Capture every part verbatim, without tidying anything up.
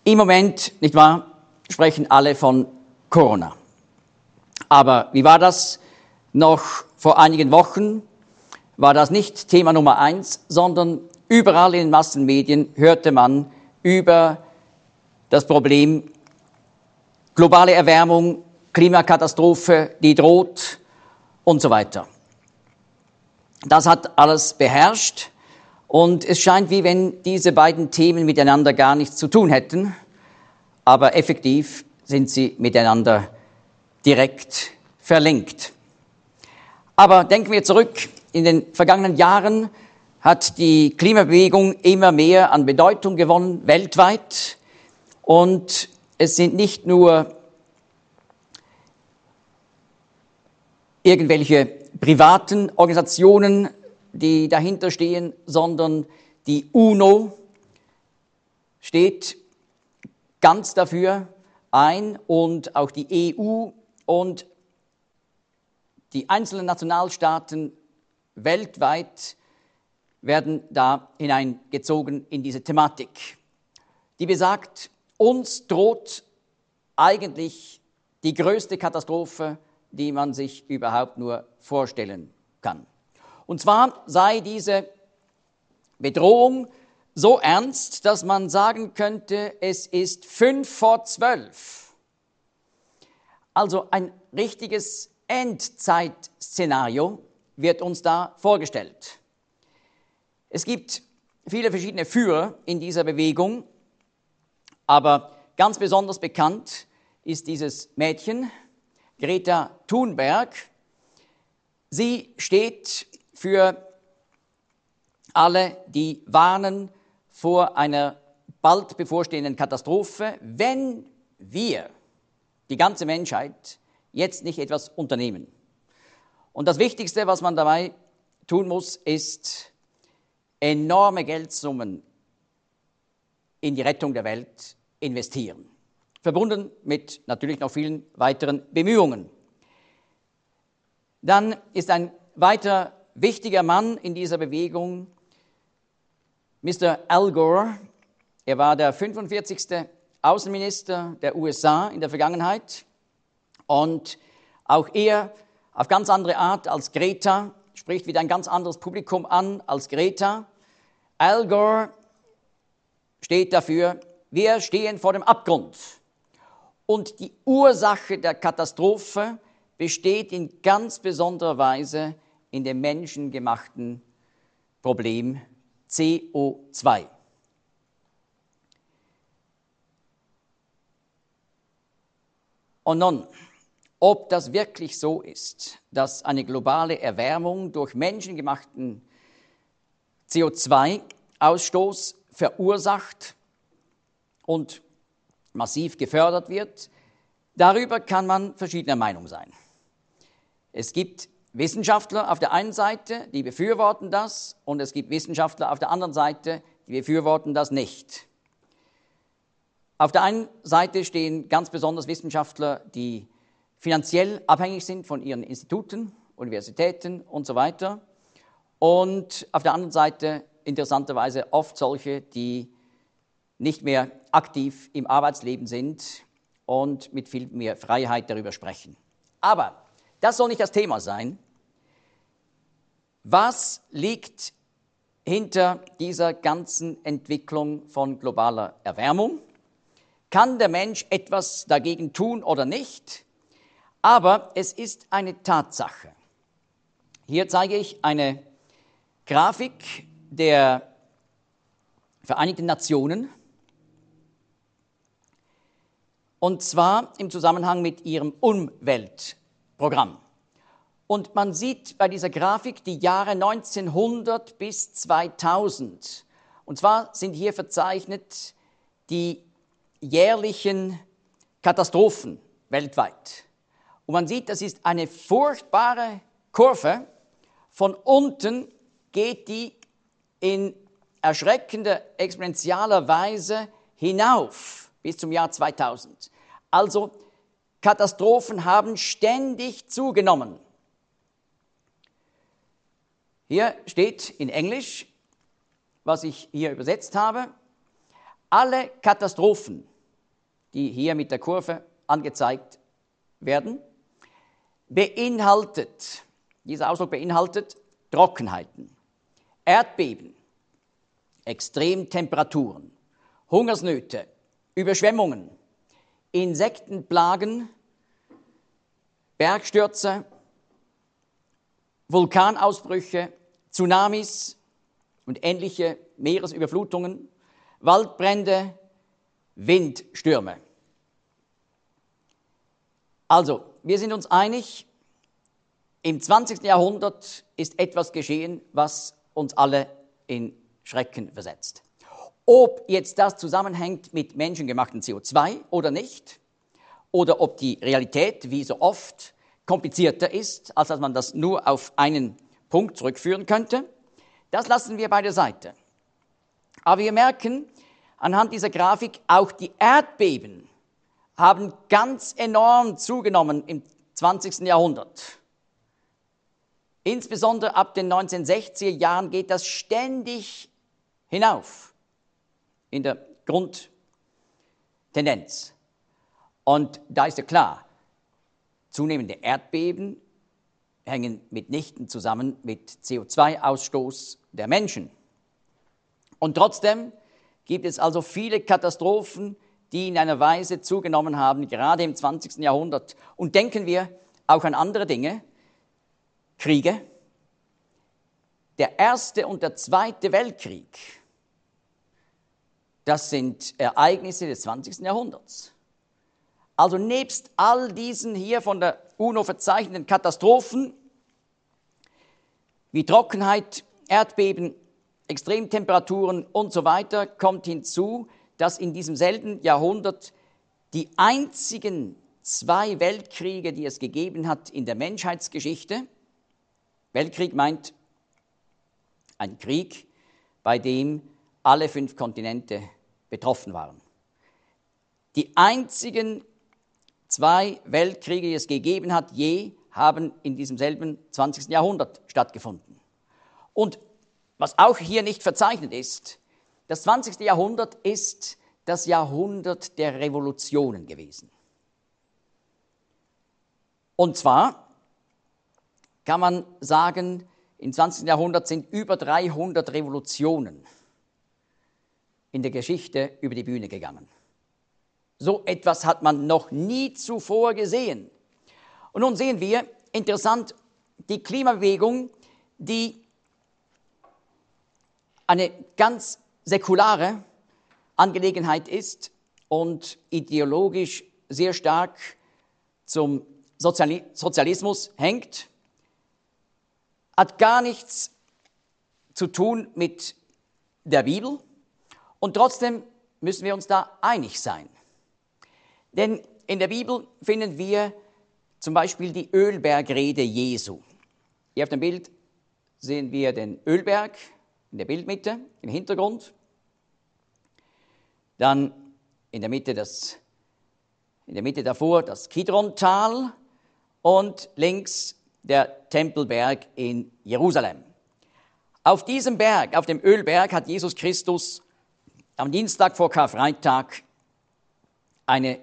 Im Moment, nicht wahr, sprechen alle von Corona. Aber wie war das noch vor einigen Wochen? War das nicht Thema Nummer eins, sondern überall in den Massenmedien hörte man über das Problem globale Erwärmung, Klimakatastrophe, die droht und so weiter. Das hat alles beherrscht und es scheint, wie wenn diese beiden Themen miteinander gar nichts zu tun hätten, aber effektiv sind sie miteinander direkt verlinkt. Aber denken wir zurück, in den vergangenen Jahren hat die Klimabewegung immer mehr an Bedeutung gewonnen, weltweit. Und es sind nicht nur irgendwelche privaten Organisationen, die dahinter stehen, sondern die UNO steht ganz dafür ein und auch die E U und die einzelnen Nationalstaaten weltweit werden da hineingezogen in diese Thematik, die besagt, uns droht eigentlich die größte Katastrophe, die man sich überhaupt nur vorstellen kann. Und zwar sei diese Bedrohung so ernst, dass man sagen könnte, es ist fünf vor zwölf. Also ein richtiges Endzeitszenario wird uns da vorgestellt. Es gibt viele verschiedene Führer in dieser Bewegung, aber ganz besonders bekannt ist dieses Mädchen, Greta Thunberg. Sie steht für alle, die warnen vor einer bald bevorstehenden Katastrophe, wenn wir, die ganze Menschheit, jetzt nicht etwas unternehmen. Und das Wichtigste, was man dabei tun muss, ist enorme Geldsummen in die Rettung der Welt investieren. Verbunden mit natürlich noch vielen weiteren Bemühungen. Dann ist ein weiterer wichtiger Mann in dieser Bewegung Mister Al Gore. Er war der fünfundvierzigste Außenminister der U S A in der Vergangenheit und auch er auf ganz andere Art als Greta, spricht wieder ein ganz anderes Publikum an als Greta. Al Gore steht dafür, wir stehen vor dem Abgrund. Und die Ursache der Katastrophe besteht in ganz besonderer Weise in dem menschengemachten Problem C O zwei. Und nun, ob das wirklich so ist, dass eine globale Erwärmung durch menschengemachten C O zwei Ausstoß verursacht und massiv gefördert wird, darüber kann man verschiedener Meinung sein. Es gibt Wissenschaftler auf der einen Seite, die befürworten das, und es gibt Wissenschaftler auf der anderen Seite, die befürworten das nicht. Auf der einen Seite stehen ganz besonders Wissenschaftler, die finanziell abhängig sind von ihren Instituten, Universitäten und so weiter. Und auf der anderen Seite interessanterweise oft solche, die nicht mehr aktiv im Arbeitsleben sind und mit viel mehr Freiheit darüber sprechen. Aber das soll nicht das Thema sein. Was liegt hinter dieser ganzen Entwicklung von globaler Erwärmung? Kann der Mensch etwas dagegen tun oder nicht? Aber es ist eine Tatsache. Hier zeige ich eine Grafik der Vereinigten Nationen, und zwar im Zusammenhang mit ihrem Umweltprogramm. Und man sieht bei dieser Grafik die Jahre neunzehnhundert bis zweitausend. Und zwar sind hier verzeichnet die jährlichen Katastrophen weltweit. Und man sieht, das ist eine furchtbare Kurve. Von unten geht die in erschreckender, exponentialer Weise hinauf bis zum Jahr zweitausend. Also Katastrophen haben ständig zugenommen. Hier steht in Englisch, was ich hier übersetzt habe, alle Katastrophen die hier mit der Kurve angezeigt werden, beinhaltet, dieser Ausdruck beinhaltet Trockenheiten, Erdbeben, Extremtemperaturen, Hungersnöte, Überschwemmungen, Insektenplagen, Bergstürze, Vulkanausbrüche, Tsunamis und ähnliche Meeresüberflutungen, Waldbrände, Windstürme. Also, wir sind uns einig, im zwanzigsten Jahrhundert ist etwas geschehen, was uns alle in Schrecken versetzt. Ob jetzt das zusammenhängt mit menschengemachten C O zwei oder nicht, oder ob die Realität, wie so oft, komplizierter ist, als dass man das nur auf einen Punkt zurückführen könnte, das lassen wir beiseite. Aber wir merken anhand dieser Grafik, auch die Erdbeben haben ganz enorm zugenommen im zwanzigsten Jahrhundert. Insbesondere ab den neunzehnhundertsechziger Jahren geht das ständig hinauf in der Grundtendenz. Und da ist ja klar, zunehmende Erdbeben hängen mitnichten zusammen mit C O zwei Ausstoß der Menschen. Und trotzdem gibt es also viele Katastrophen, die in einer Weise zugenommen haben, gerade im zwanzigsten Jahrhundert. Und denken wir auch an andere Dinge, Kriege. Der Erste und der Zweite Weltkrieg, das sind Ereignisse des zwanzigsten Jahrhunderts. Also nebst all diesen hier von der UNO verzeichneten Katastrophen, wie Trockenheit, Erdbeben, Extremtemperaturen und so weiter, kommt hinzu, dass in diesem selben Jahrhundert die einzigen zwei Weltkriege, die es gegeben hat in der Menschheitsgeschichte, Weltkrieg meint ein Krieg, bei dem alle fünf Kontinente betroffen waren. Die einzigen zwei Weltkriege, die es gegeben hat, je, haben in diesem selben zwanzigsten Jahrhundert stattgefunden. Und was auch hier nicht verzeichnet ist, das zwanzigste Jahrhundert ist das Jahrhundert der Revolutionen gewesen. Und zwar kann man sagen, im zwanzigsten Jahrhundert sind über dreihundert Revolutionen in der Geschichte über die Bühne gegangen. So etwas hat man noch nie zuvor gesehen. Und nun sehen wir, interessant, die Klimabewegung, die eine ganz säkulare Angelegenheit ist und ideologisch sehr stark zum Sozialismus hängt, hat gar nichts zu tun mit der Bibel und trotzdem müssen wir uns da einig sein. Denn in der Bibel finden wir zum Beispiel die Ölbergrede Jesu. Hier auf dem Bild sehen wir den Ölberg in der Bildmitte, im Hintergrund. Dann in der Mitte, das, in der Mitte davor das Kidrontal und links der Tempelberg in Jerusalem. Auf diesem Berg, auf dem Ölberg, hat Jesus Christus am Dienstag vor Karfreitag eine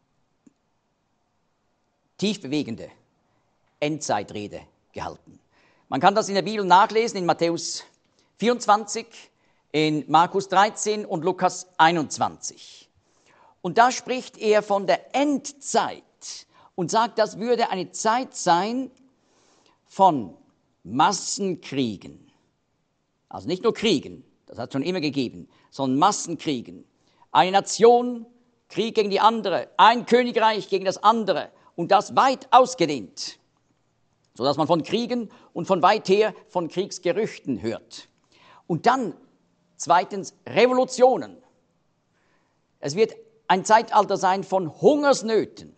tiefbewegende Endzeitrede gehalten. Man kann das in der Bibel nachlesen, in Matthäus vierundzwanzig, in Markus dreizehn und Lukas einundzwanzig. Und da spricht er von der Endzeit und sagt, das würde eine Zeit sein von Massenkriegen. Also nicht nur Kriegen, das hat es schon immer gegeben, sondern Massenkriegen. Eine Nation, Krieg gegen die andere, ein Königreich gegen das andere und das weit ausgedehnt, sodass man von Kriegen und von weit her von Kriegsgerüchten hört. Und dann zweitens Revolutionen. Es wird ein Zeitalter sein von Hungersnöten,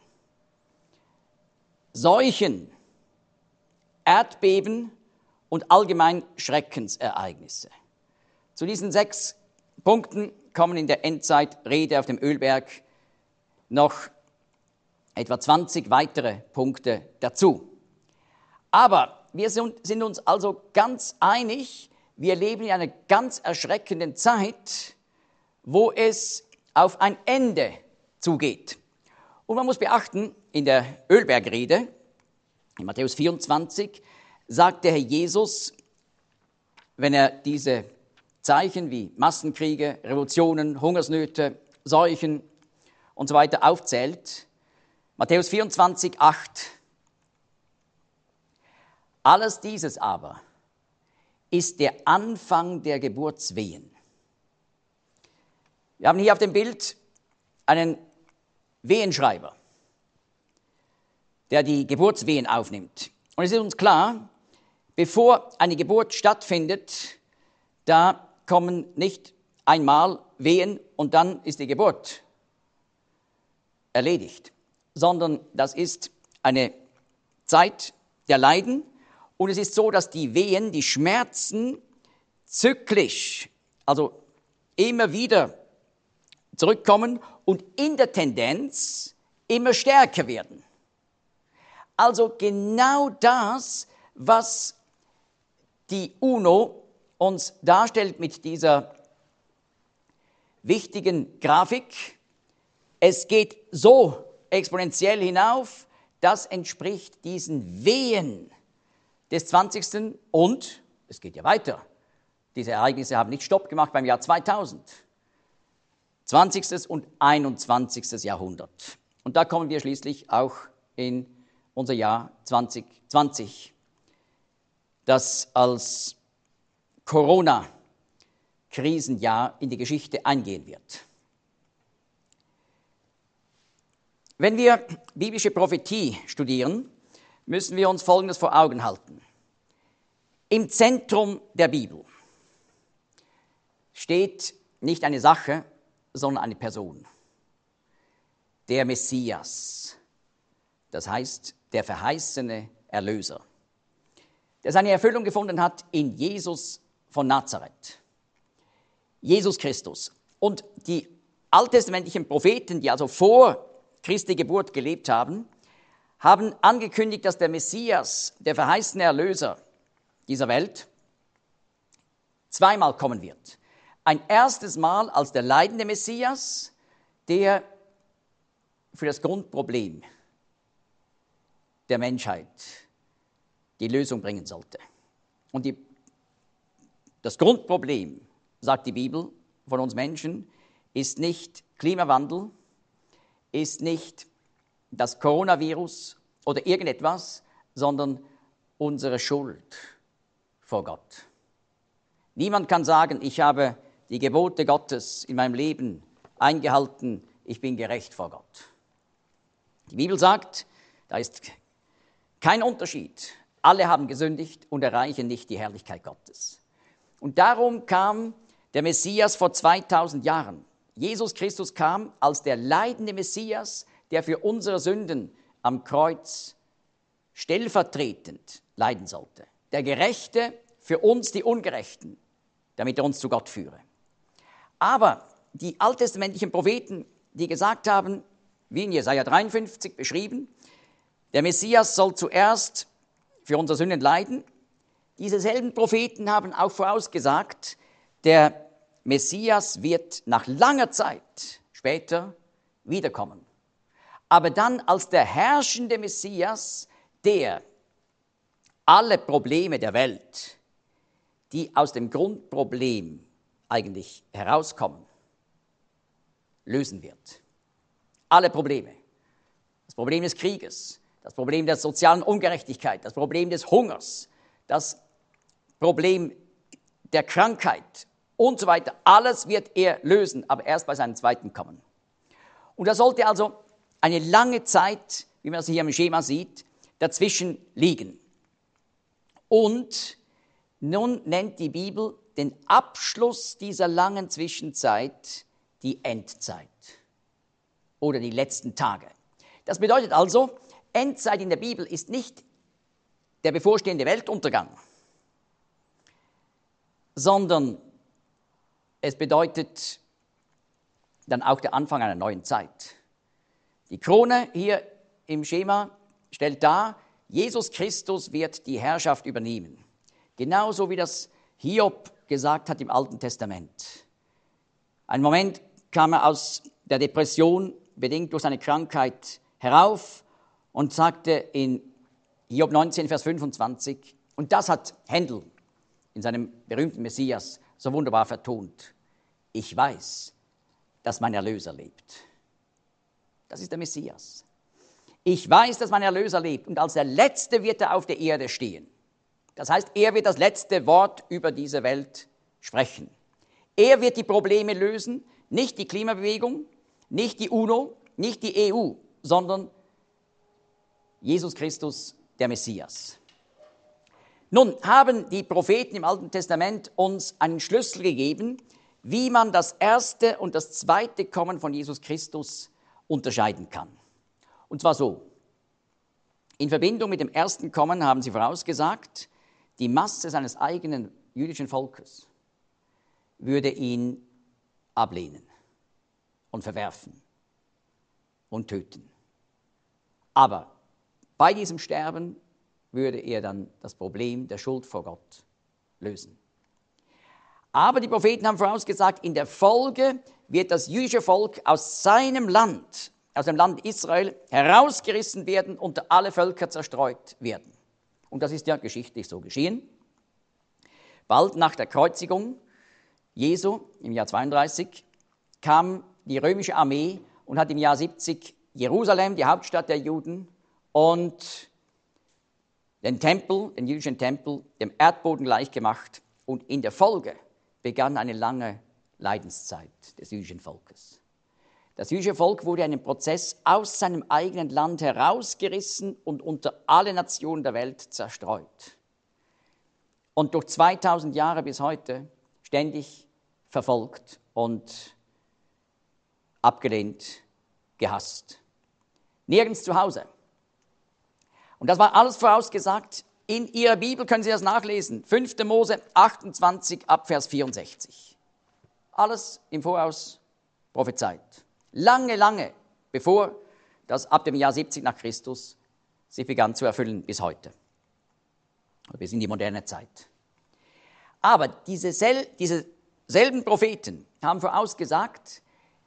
Seuchen, Erdbeben und allgemein Schreckensereignisse. Zu diesen sechs Punkten kommen in der Endzeitrede auf dem Ölberg noch etwa zwanzig weitere Punkte dazu. Aber wir sind uns also ganz einig, wir leben in einer ganz erschreckenden Zeit, wo es auf ein Ende zugeht. Und man muss beachten, in der Ölbergrede, in Matthäus vierundzwanzig, sagt der Herr Jesus, wenn er diese Zeichen wie Massenkriege, Revolutionen, Hungersnöte, Seuchen und so weiter aufzählt, Matthäus vierundzwanzig, acht. Alles dieses aber ist der Anfang der Geburtswehen. Wir haben hier auf dem Bild einen Wehenschreiber, der die Geburtswehen aufnimmt. Und es ist uns klar, bevor eine Geburt stattfindet, da kommen nicht einmal Wehen und dann ist die Geburt erledigt, sondern das ist eine Zeit der Leiden. Und es ist so, dass die Wehen, die Schmerzen zyklisch, also immer wieder zurückkommen und in der Tendenz immer stärker werden. Also genau das, was die UNO uns darstellt mit dieser wichtigen Grafik. Es geht so exponentiell hinauf, das entspricht diesen Wehen des zwanzigsten und es geht ja weiter. Diese Ereignisse haben nicht Stopp gemacht beim Jahr zweitausend. zwanzigstes und einundzwanzigstes Jahrhundert. Und da kommen wir schließlich auch in unser Jahr zwanzig zwanzig, das als Corona-Krisenjahr in die Geschichte eingehen wird. Wenn wir biblische Prophetie studieren, müssen wir uns Folgendes vor Augen halten. Im Zentrum der Bibel steht nicht eine Sache, sondern eine Person. Der Messias, das heißt der verheißene Erlöser, der seine Erfüllung gefunden hat in Jesus von Nazareth. Jesus Christus. Und die alttestamentlichen Propheten, die also vor Christi Geburt gelebt haben, haben angekündigt, dass der Messias, der verheißene Erlöser dieser Welt, zweimal kommen wird. Ein erstes Mal als der leidende Messias, der für das Grundproblem der Menschheit die Lösung bringen sollte. Und die, das Grundproblem, sagt die Bibel von uns Menschen, ist nicht Klimawandel, ist nicht das Coronavirus oder irgendetwas, sondern unsere Schuld vor Gott. Niemand kann sagen, ich habe die Gebote Gottes in meinem Leben eingehalten, ich bin gerecht vor Gott. Die Bibel sagt, da ist kein Unterschied. Alle haben gesündigt und erreichen nicht die Herrlichkeit Gottes. Und darum kam der Messias vor zweitausend Jahren. Jesus Christus kam als der leidende Messias, der für unsere Sünden am Kreuz stellvertretend leiden sollte. Der Gerechte für uns die Ungerechten, damit er uns zu Gott führe. Aber die alttestamentlichen Propheten, die gesagt haben, wie in Jesaja dreiundfünfzig beschrieben, der Messias soll zuerst für unsere Sünden leiden. Diese selben Propheten haben auch vorausgesagt, der Messias wird nach langer Zeit später wiederkommen. Aber dann als der herrschende Messias, der alle Probleme der Welt, die aus dem Grundproblem eigentlich herauskommen, lösen wird. Alle Probleme. Das Problem des Krieges, das Problem der sozialen Ungerechtigkeit, das Problem des Hungers, das Problem der Krankheit und so weiter. Alles wird er lösen, aber erst bei seinem zweiten Kommen. Und da sollte also eine lange Zeit, wie man das hier im Schema sieht, dazwischen liegen. Und nun nennt die Bibel den Abschluss dieser langen Zwischenzeit die Endzeit oder die letzten Tage. Das bedeutet also, Endzeit in der Bibel ist nicht der bevorstehende Weltuntergang, sondern es bedeutet dann auch der Anfang einer neuen Zeit. Die Krone hier im Schema stellt dar, Jesus Christus wird die Herrschaft übernehmen. Genauso wie das Hiob gesagt hat im Alten Testament. Ein Moment kam er aus der Depression bedingt durch seine Krankheit, herauf und sagte in Hiob neunzehn, Vers fünfundzwanzig, und das hat Händel in seinem berühmten Messias so wunderbar vertont: Ich weiß, dass mein Erlöser lebt. Das ist der Messias. Ich weiß, dass mein Erlöser lebt, und als der Letzte wird er auf der Erde stehen. Das heißt, er wird das letzte Wort über diese Welt sprechen. Er wird die Probleme lösen, nicht die Klimabewegung, nicht die UNO, nicht die E U, sondern Jesus Christus, der Messias. Nun haben die Propheten im Alten Testament uns einen Schlüssel gegeben, wie man das erste und das zweite Kommen von Jesus Christus unterscheiden kann. Und zwar so: In Verbindung mit dem ersten Kommen haben sie vorausgesagt, die Masse seines eigenen jüdischen Volkes würde ihn ablehnen und verwerfen und töten. Aber bei diesem Sterben würde er dann das Problem der Schuld vor Gott lösen. Aber die Propheten haben vorausgesagt, in der Folge wird das jüdische Volk aus seinem Land, aus dem Land Israel, herausgerissen werden, unter alle Völker zerstreut werden. Und das ist ja geschichtlich so geschehen. Bald nach der Kreuzigung Jesu im Jahr zweiunddreißig kam die römische Armee und hat im Jahr siebzig Jerusalem, die Hauptstadt der Juden, und den Tempel, den jüdischen Tempel, dem Erdboden gleichgemacht. Und in der Folge begann eine lange Leidenszeit des jüdischen Volkes. Das jüdische Volk wurde in einem Prozess aus seinem eigenen Land herausgerissen und unter alle Nationen der Welt zerstreut. Und durch zweitausend Jahre bis heute ständig verfolgt und abgelehnt, gehasst. Nirgends zu Hause. Und das war alles vorausgesagt. In Ihrer Bibel können Sie das nachlesen. fünfter Mose achtundzwanzig, ab Vers vierundsechzig. Alles im Voraus prophezeit. Lange, lange bevor das ab dem Jahr siebzig nach Christus sich begann zu erfüllen bis heute. Bis in die moderne Zeit. Aber diese, sel- diese selben Propheten haben vorausgesagt,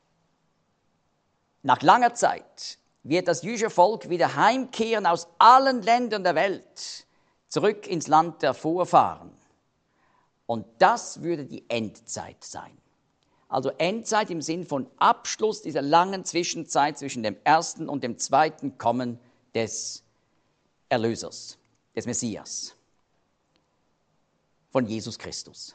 nach langer Zeit wird das jüdische Volk wieder heimkehren aus allen Ländern der Welt, zurück ins Land der Vorfahren. Und das würde die Endzeit sein. Also Endzeit im Sinn von Abschluss dieser langen Zwischenzeit zwischen dem ersten und dem zweiten Kommen des Erlösers, des Messias, von Jesus Christus.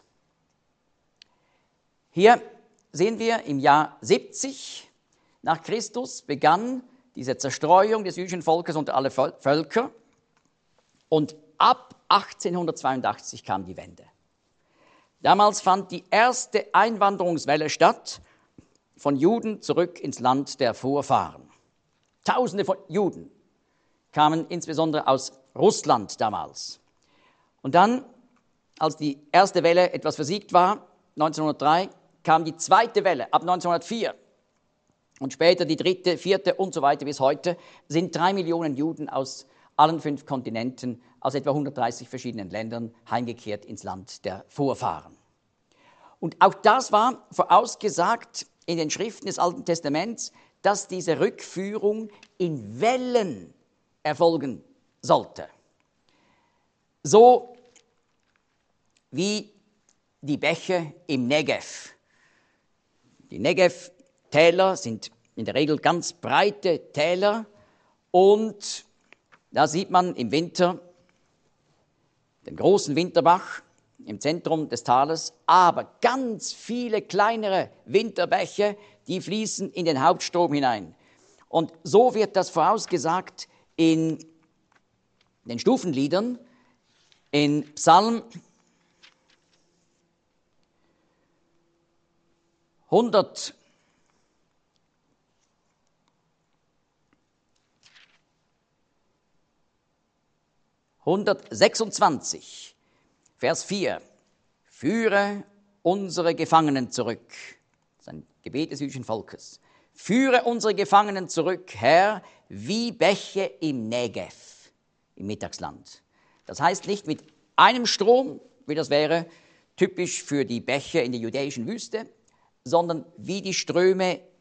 Hier sehen wir, im Jahr siebzig nach Christus begann diese Zerstreuung des jüdischen Volkes unter alle Völker, und ab achtzehnhundertzweiundachtzig kam die Wende. Damals fand die erste Einwanderungswelle statt von Juden zurück ins Land der Vorfahren. Tausende von Juden kamen insbesondere aus Russland damals. Und dann, als die erste Welle etwas versiegt war, neunzehnhundertdrei, kam die zweite Welle ab neunzehnhundertvier. Und später die dritte, vierte und so weiter bis heute sind drei Millionen Juden aus allen fünf Kontinenten, aus etwa hundertdreißig verschiedenen Ländern, heimgekehrt ins Land der Vorfahren. Und auch das war vorausgesagt in den Schriften des Alten Testaments, dass diese Rückführung in Wellen erfolgen sollte. So wie die Bäche im Negev. Die Negev-Täler sind in der Regel ganz breite Täler, und da sieht man im Winter den großen Winterbach im Zentrum des Tales, aber ganz viele kleinere Winterbäche, die fließen in den Hauptstrom hinein. Und so wird das vorausgesagt in den Stufenliedern, in Psalm hundert. hundertsechsundzwanzig, Vers vier. Führe unsere Gefangenen zurück. Das ist ein Gebet des jüdischen Volkes. Führe unsere Gefangenen zurück, Herr, wie Bäche im Negev, im Mittagsland. Das heißt nicht mit einem Strom, wie das wäre typisch für die Bäche in der judäischen Wüste, sondern wie die Ströme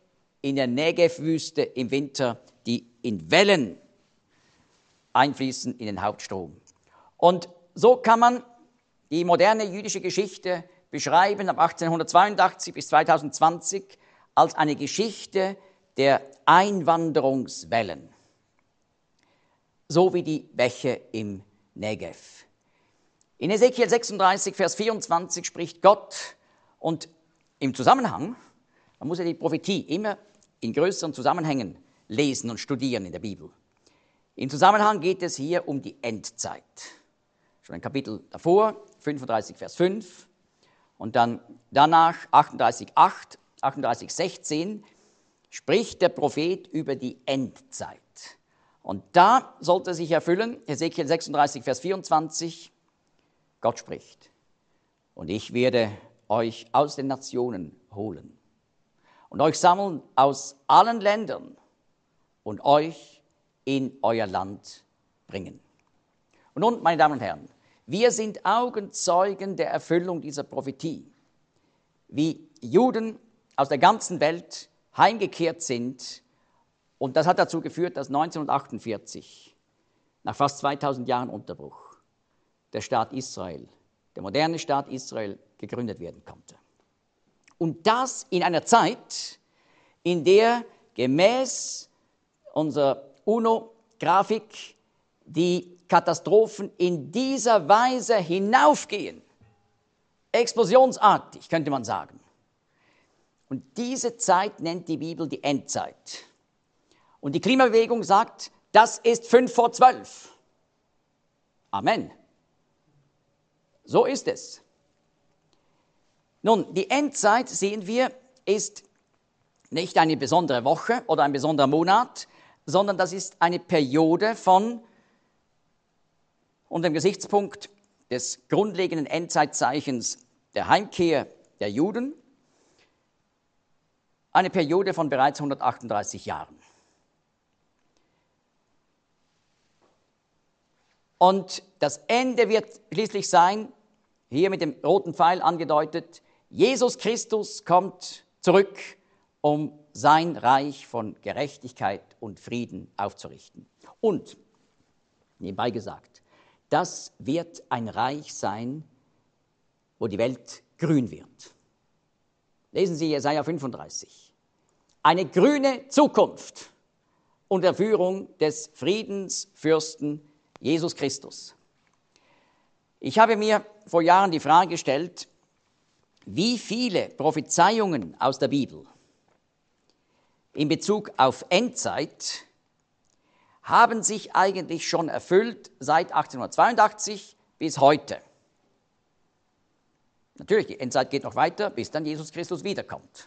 in der Negev-Wüste im Winter, die in Wellen einfließen in den Hauptstrom. Und so kann man die moderne jüdische Geschichte beschreiben, ab achtzehnhundertzweiundachtzig bis zweitausendzwanzig, als eine Geschichte der Einwanderungswellen, so wie die Bäche im Negev. In Ezekiel sechsunddreißig, Vers vierundzwanzig spricht Gott und im Zusammenhang, man muss ja die Prophetie immer in größeren Zusammenhängen lesen und studieren in der Bibel. Im Zusammenhang geht es hier um die Endzeit. Schon ein Kapitel davor, fünfunddreißig, Vers fünf, und dann danach achtunddreißig, acht, achtunddreißig, sechzehn, spricht der Prophet über die Endzeit. Und da sollte sich erfüllen, Ezekiel sechsunddreißig, Vers vierundzwanzig, Gott spricht: Und ich werde euch aus den Nationen holen und euch sammeln aus allen Ländern und euch in euer Land bringen. Und nun, meine Damen und Herren, wir sind Augenzeugen der Erfüllung dieser Prophetie, wie Juden aus der ganzen Welt heimgekehrt sind. Und das hat dazu geführt, dass neunzehnhundertachtundvierzig, nach fast zweitausend Jahren Unterbruch, der Staat Israel, der moderne Staat Israel, gegründet werden konnte. Und das in einer Zeit, in der gemäß unserer UNO-Grafik die Katastrophen in dieser Weise hinaufgehen. Explosionsartig, könnte man sagen. Und diese Zeit nennt die Bibel die Endzeit. Und die Klimabewegung sagt, das ist fünf vor zwölf. Amen. So ist es. Nun, die Endzeit, sehen wir, ist nicht eine besondere Woche oder ein besonderer Monat, sondern das ist eine Periode von, unter dem Gesichtspunkt des grundlegenden Endzeitzeichens der Heimkehr der Juden, eine Periode von bereits hundertachtunddreißig Jahren. Und das Ende wird schließlich sein, hier mit dem roten Pfeil angedeutet, Jesus Christus kommt zurück, um sein Reich von Gerechtigkeit und Frieden aufzurichten. Und, nebenbei gesagt, das wird ein Reich sein, wo die Welt grün wird. Lesen Sie Jesaja fünfunddreißig. Eine grüne Zukunft unter Führung des Friedensfürsten Jesus Christus. Ich habe mir vor Jahren die Frage gestellt, wie viele Prophezeiungen aus der Bibel in Bezug auf Endzeit haben sich eigentlich schon erfüllt seit achtzehnhundertzweiundachtzig bis heute. Natürlich, die Endzeit geht noch weiter, bis dann Jesus Christus wiederkommt.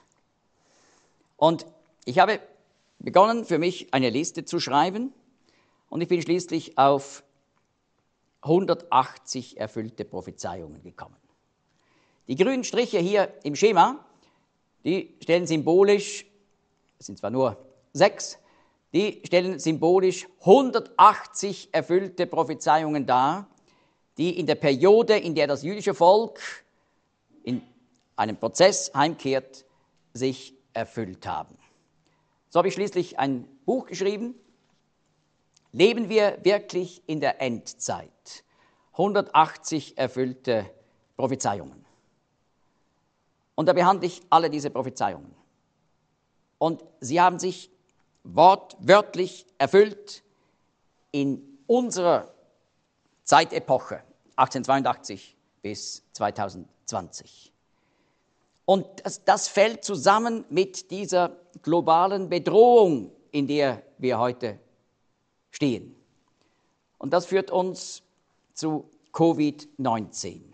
Und ich habe begonnen, für mich eine Liste zu schreiben, und ich bin schließlich auf hundertachtzig erfüllte Prophezeiungen gekommen. Die grünen Striche hier im Schema, die stellen symbolisch, es sind zwar nur sechs, die stellen symbolisch hundertachtzig erfüllte Prophezeiungen dar, die in der Periode, in der das jüdische Volk in einem Prozess heimkehrt, sich erfüllt haben. So habe ich schließlich ein Buch geschrieben. Leben wir wirklich in der Endzeit? hundertachtzig erfüllte Prophezeiungen. Und da behandle ich alle diese Prophezeiungen. Und sie haben sich wortwörtlich erfüllt in unserer Zeitepoche, achtzehnhundertzweiundachtzig bis zweitausendzwanzig. Und das, das fällt zusammen mit dieser globalen Bedrohung, in der wir heute stehen. Und das führt uns zu Covid neunzehn.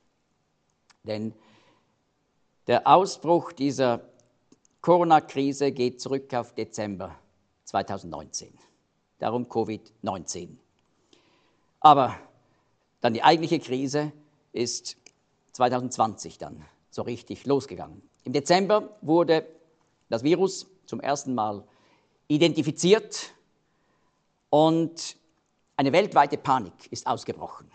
Denn der Ausbruch dieser Corona-Krise geht zurück auf Dezember zweitausendneunzehn. Darum Covid neunzehn. Aber dann die eigentliche Krise ist zweitausendzwanzig dann so richtig losgegangen. Im Dezember wurde das Virus zum ersten Mal identifiziert und eine weltweite Panik ist ausgebrochen.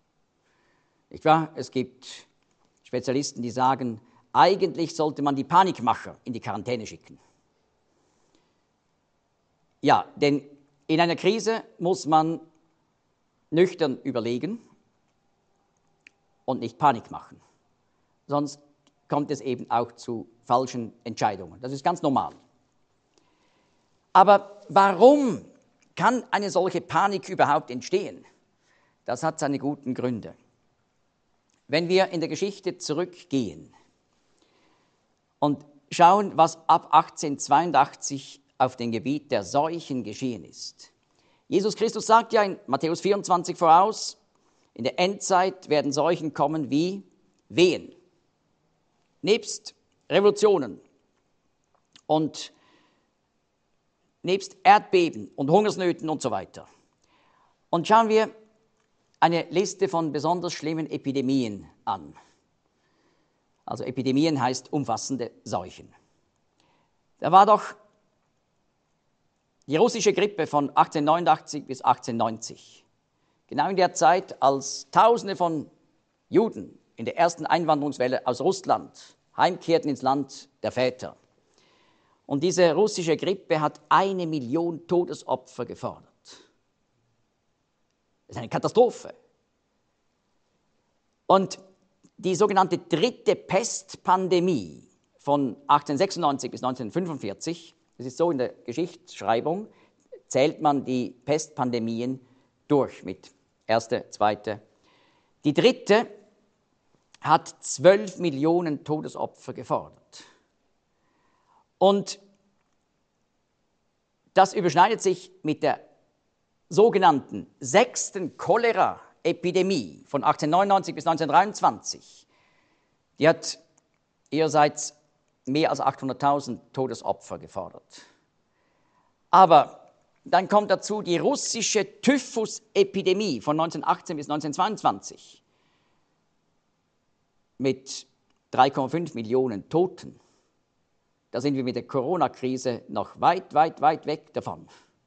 Nicht wahr? Es gibt Spezialisten, die sagen, eigentlich sollte man die Panikmacher in die Quarantäne schicken. Ja, denn in einer Krise muss man nüchtern überlegen und nicht Panik machen. Sonst kommt es eben auch zu falschen Entscheidungen. Das ist ganz normal. Aber warum kann eine solche Panik überhaupt entstehen? Das hat seine guten Gründe. Wenn wir in der Geschichte zurückgehen und schauen, was ab achtzehnhundertzweiundachtzig auf dem Gebiet der Seuchen geschehen ist. Jesus Christus sagt ja in Matthäus vierundzwanzig voraus, in der Endzeit werden Seuchen kommen wie Wehen. Nebst Revolutionen und nebst Erdbeben und Hungersnöten und so weiter. Und schauen wir eine Liste von besonders schlimmen Epidemien an. Also Epidemien heißt umfassende Seuchen. Da war doch die russische Grippe von achtzehnhundertneunundachtzig bis achtzehnhundertneunzig. Genau in der Zeit, als Tausende von Juden in der ersten Einwanderungswelle aus Russland heimkehrten ins Land der Väter. Und diese russische Grippe hat eine Million Todesopfer gefordert. Das ist eine Katastrophe. Und die sogenannte dritte Pestpandemie von achtzehnhundertsechsundneunzig bis neunzehnhundertfünfundvierzig, das ist so in der Geschichtsschreibung, zählt man die Pestpandemien durch mit erste, zweite. Die dritte hat zwölf Millionen Todesopfer gefordert. Und das überschneidet sich mit der sogenannten sechsten Cholera-Epidemie von achtzehnhundertneunundneunzig bis neunzehnhundertdreiundzwanzig. Die hat ihrerseits mehr als achthunderttausend Todesopfer gefordert. Aber dann kommt dazu die russische Typhus-Epidemie von neunzehnhundertachtzehn bis neunzehnhundertzweiundzwanzig mit drei Komma fünf Millionen Toten. Da sind wir mit der Corona-Krise noch weit, weit, weit weg davon.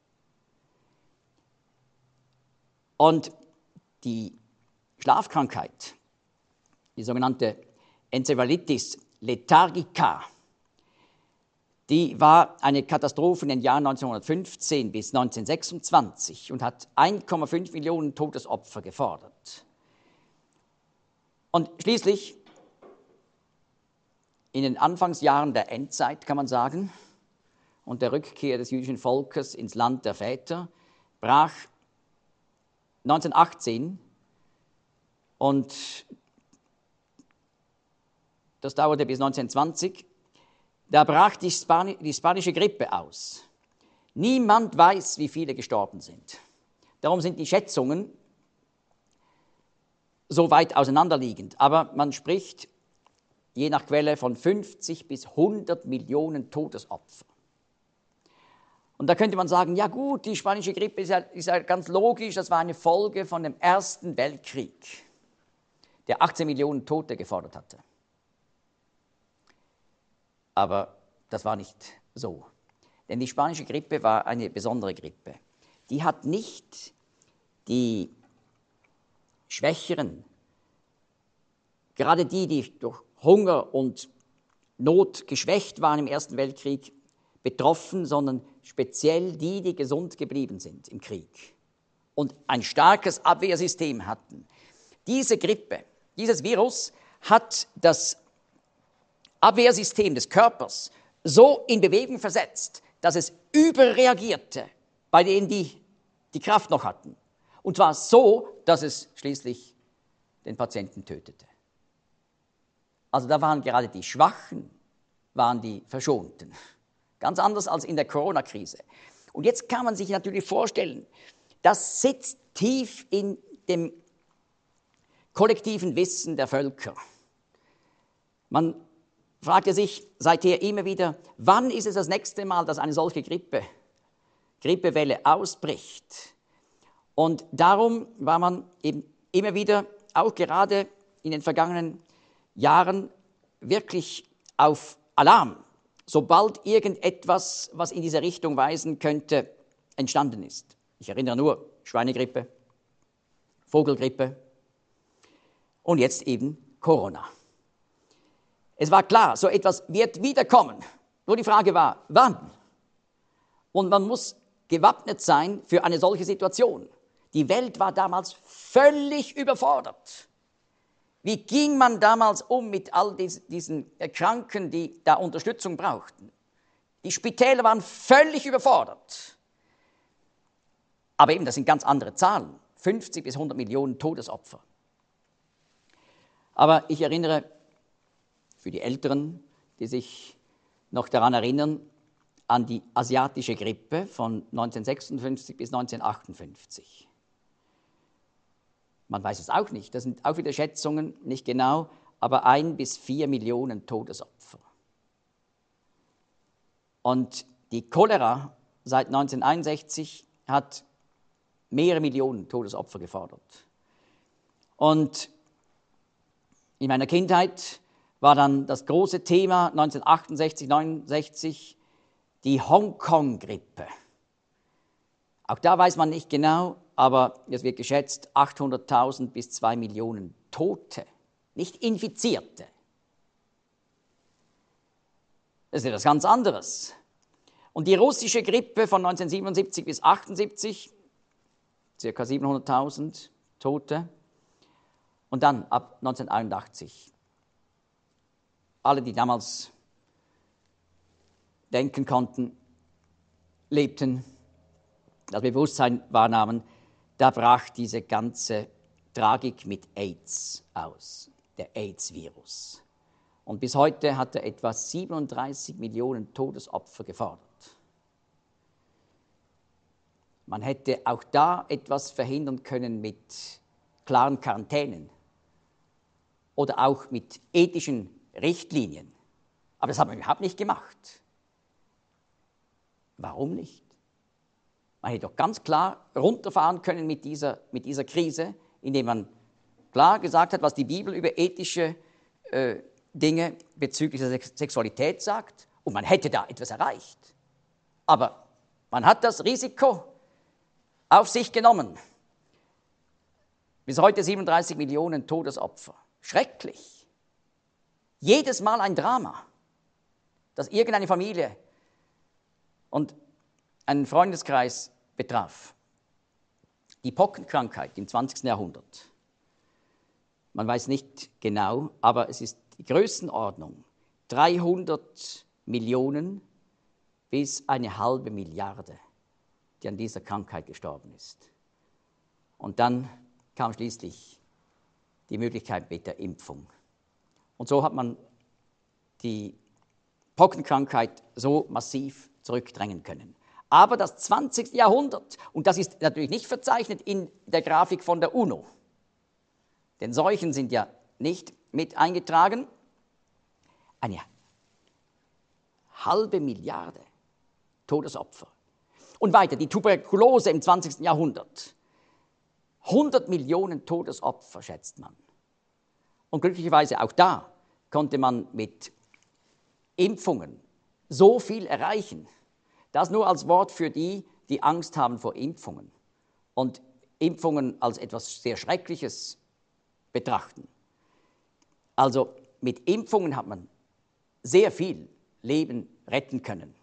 Und die Schlafkrankheit, die sogenannte Enzephalitis lethargica, die war eine Katastrophe in den Jahren neunzehnhundertfünfzehn bis neunzehnhundertsechsundzwanzig und hat eins Komma fünf Millionen Todesopfer gefordert. Und schließlich, in den Anfangsjahren der Endzeit, kann man sagen, und der Rückkehr des jüdischen Volkes ins Land der Väter, brach neunzehnhundertachtzehn, und das dauerte bis neunzehnhundertzwanzig, da brach die, Spani- die spanische Grippe aus. Niemand weiß, wie viele gestorben sind. Darum sind die Schätzungen so weit auseinanderliegend. Aber man spricht je nach Quelle von fünfzig bis hundert Millionen Todesopfer. Und da könnte man sagen, ja gut, die spanische Grippe ist ja, ist ja ganz logisch, das war eine Folge von dem Ersten Weltkrieg, der achtzehn Millionen Tote gefordert hatte. Aber das war nicht so. Denn die spanische Grippe war eine besondere Grippe. Die hat nicht die Schwächeren, gerade die, die durch Hunger und Not geschwächt waren im Ersten Weltkrieg, betroffen, sondern speziell die, die gesund geblieben sind im Krieg und ein starkes Abwehrsystem hatten. Diese Grippe, dieses Virus hat das Abwehrsystem des Körpers so in Bewegung versetzt, dass es überreagierte bei denen, die die Kraft noch hatten. Und zwar so, dass es schließlich den Patienten tötete. Also da waren gerade die Schwachen, waren die Verschonten. Ganz anders als in der Corona-Krise. Und jetzt kann man sich natürlich vorstellen, das sitzt tief in dem kollektiven Wissen der Völker. Man fragte sich seither immer wieder, wann ist es das nächste Mal, dass eine solche Grippe, Grippewelle ausbricht? Und darum war man eben immer wieder, auch gerade in den vergangenen Jahren, wirklich auf Alarm, sobald irgendetwas, was in diese Richtung weisen könnte, entstanden ist. Ich erinnere nur Schweinegrippe, Vogelgrippe und jetzt eben Corona. Es war klar, so etwas wird wiederkommen. Nur die Frage war, wann? Und man muss gewappnet sein für eine solche Situation. Die Welt war damals völlig überfordert. Wie ging man damals um mit all diesen Kranken, die da Unterstützung brauchten? Die Spitäler waren völlig überfordert. Aber eben, das sind ganz andere Zahlen. fünfzig bis hundert Millionen Todesopfer. Aber ich erinnere für die Älteren, die sich noch daran erinnern, an die asiatische Grippe von neunzehnhundertsechsundfünfzig bis neunzehnhundertachtundfünfzig. Man weiß es auch nicht, das sind auch wieder Schätzungen, nicht genau, aber ein bis vier Millionen Todesopfer. Und die Cholera seit neunzehnhunderteinundsechzig hat mehrere Millionen Todesopfer gefordert. Und in meiner Kindheit war dann das große Thema neunzehnhundertachtundsechzig, neunundsechzig die Hongkong-Grippe. Auch da weiß man nicht genau, aber es wird geschätzt achthunderttausend bis zwei Millionen Tote, nicht Infizierte. Das ist etwas ganz anderes. Und die russische Grippe von neunzehnhundertsiebenundsiebzig bis achtundsiebzig, ca. siebenhunderttausend Tote. Und dann ab neunzehnhunderteinundachtzig, alle, die damals denken konnten, lebten, das Bewusstsein wahrnahmen, da brach diese ganze Tragik mit AIDS aus, der AIDS-Virus. Und bis heute hat er etwa siebenunddreißig Millionen Todesopfer gefordert. Man hätte auch da etwas verhindern können mit klaren Quarantänen oder auch mit ethischen Richtlinien. Aber das hat man überhaupt nicht gemacht. Warum nicht? Man hätte doch ganz klar runterfahren können mit dieser, mit dieser Krise, indem man klar gesagt hat, was die Bibel über ethische äh, Dinge bezüglich der Sexualität sagt, und man hätte da etwas erreicht. Aber man hat das Risiko auf sich genommen. Bis heute siebenunddreißig Millionen Todesopfer. Schrecklich. Jedes Mal ein Drama, das irgendeine Familie und einen Freundeskreis betraf. Die Pockenkrankheit im zwanzigsten Jahrhundert. Man weiß nicht genau, aber es ist die Größenordnung dreihundert Millionen bis eine halbe Milliarde, die an dieser Krankheit gestorben ist. Und dann kam schließlich die Möglichkeit mit der Impfung. Und so hat man die Pockenkrankheit so massiv zurückdrängen können. Aber das zwanzigste Jahrhundert, und das ist natürlich nicht verzeichnet in der Grafik von der UNO, denn Seuchen sind ja nicht mit eingetragen, eine halbe Milliarde Todesopfer. Und weiter, die Tuberkulose im zwanzigsten Jahrhundert. hundert Millionen Todesopfer schätzt man. Und glücklicherweise auch da konnte man mit Impfungen so viel erreichen. Das nur als Wort für die, die Angst haben vor Impfungen und Impfungen als etwas sehr Schreckliches betrachten. Also mit Impfungen hat man sehr viel Leben retten können.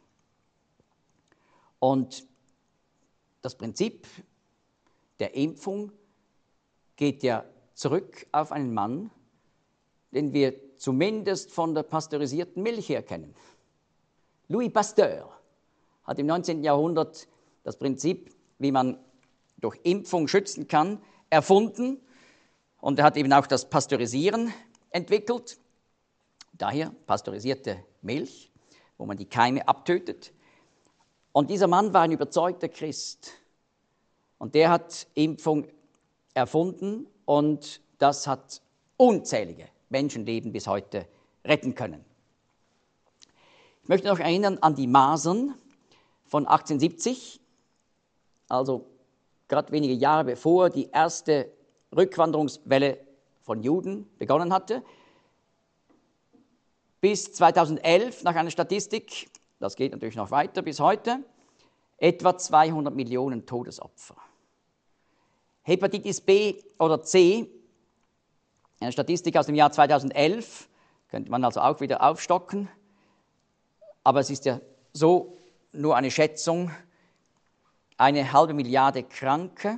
Und das Prinzip der Impfung geht ja zurück auf einen Mann, den wir zumindest von der pasteurisierten Milch her kennen. Louis Pasteur hat im neunzehnten Jahrhundert das Prinzip, wie man durch Impfung schützen kann, erfunden. Und er hat eben auch das Pasteurisieren entwickelt. Daher pasteurisierte Milch, wo man die Keime abtötet. Und dieser Mann war ein überzeugter Christ. Und der hat Impfung erfunden und das hat unzählige Menschenleben bis heute retten können. Ich möchte noch erinnern an die Masern von achtzehnhundertsiebzig, also gerade wenige Jahre bevor die erste Rückwanderungswelle von Juden begonnen hatte. Bis zweitausendelf, nach einer Statistik, das geht natürlich noch weiter bis heute, etwa zweihundert Millionen Todesopfer. Hepatitis B oder C, eine Statistik aus dem Jahr zweitausendelf, könnte man also auch wieder aufstocken, aber es ist ja so nur eine Schätzung, eine halbe Milliarde Kranke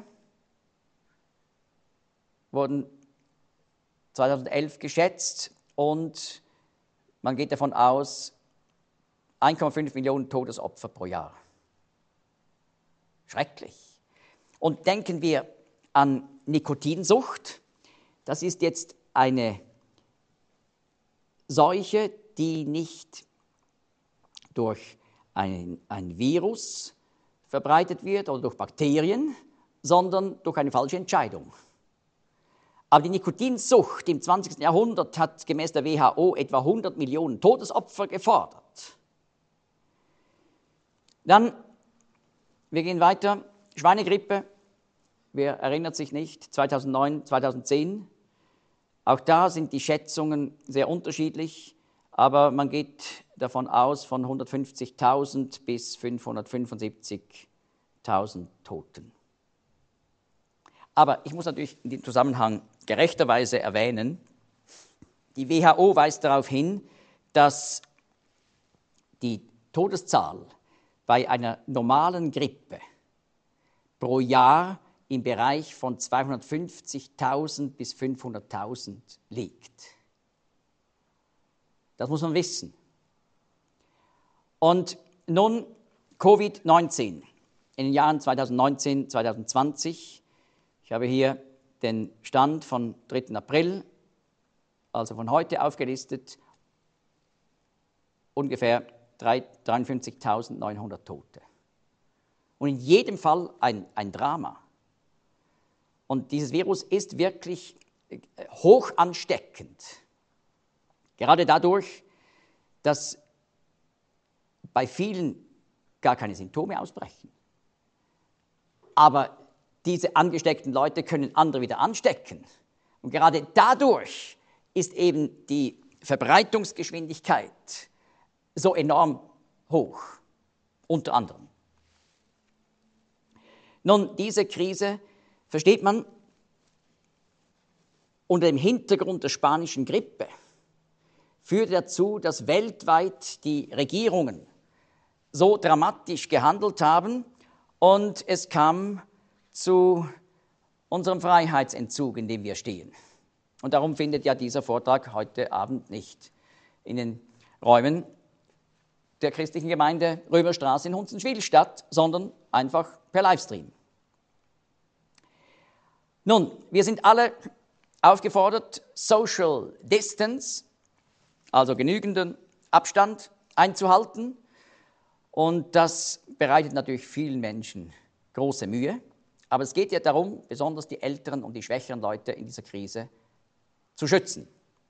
wurden zweitausendelf geschätzt und man geht davon aus, eins Komma fünf Millionen Todesopfer pro Jahr. Schrecklich. Und denken wir an Nikotinsucht. Das ist jetzt eine Seuche, die nicht durch ein, ein Virus verbreitet wird oder durch Bakterien, sondern durch eine falsche Entscheidung. Aber die Nikotinsucht im zwanzigsten Jahrhundert hat gemäß der W H O etwa hundert Millionen Todesopfer gefordert. Dann, wir gehen weiter, Schweinegrippe, wer erinnert sich nicht, zweitausendneun, zweitausendzehn. Auch da sind die Schätzungen sehr unterschiedlich, aber man geht davon aus von hundertfünfzigtausend bis fünfhundertfünfundsiebzigtausend Toten. Aber ich muss natürlich in dem Zusammenhang gerechterweise erwähnen, die W H O weist darauf hin, dass die Todeszahl bei einer normalen Grippe pro Jahr im Bereich von zweihundertfünfzigtausend bis fünfhunderttausend liegt. Das muss man wissen. Und nun Covid neunzehn in den Jahren zweitausendneunzehn, zweitausendzwanzig. Ich habe hier den Stand von dritten April, also von heute aufgelistet, ungefähr dreiundfünfzigtausendneunhundert Tote. Und in jedem Fall ein, ein Drama. Und dieses Virus ist wirklich hoch ansteckend. Gerade dadurch, dass bei vielen gar keine Symptome ausbrechen. Aber diese angesteckten Leute können andere wieder anstecken. Und gerade dadurch ist eben die Verbreitungsgeschwindigkeit so enorm hoch, unter anderem. Nun, diese Krise versteht man unter dem Hintergrund der spanischen Grippe, führte dazu, dass weltweit die Regierungen so dramatisch gehandelt haben und es kam zu unserem Freiheitsentzug, in dem wir stehen. Und darum findet ja dieser Vortrag heute Abend nicht in den Räumen der christlichen Gemeinde Römerstraße in Hunzenschwil statt, sondern einfach per Livestream. Nun, wir sind alle aufgefordert, Social Distance, also genügenden Abstand einzuhalten. Und das bereitet natürlich vielen Menschen große Mühe. Aber es geht ja darum, besonders die älteren und die schwächeren Leute in dieser Krise zu schützen.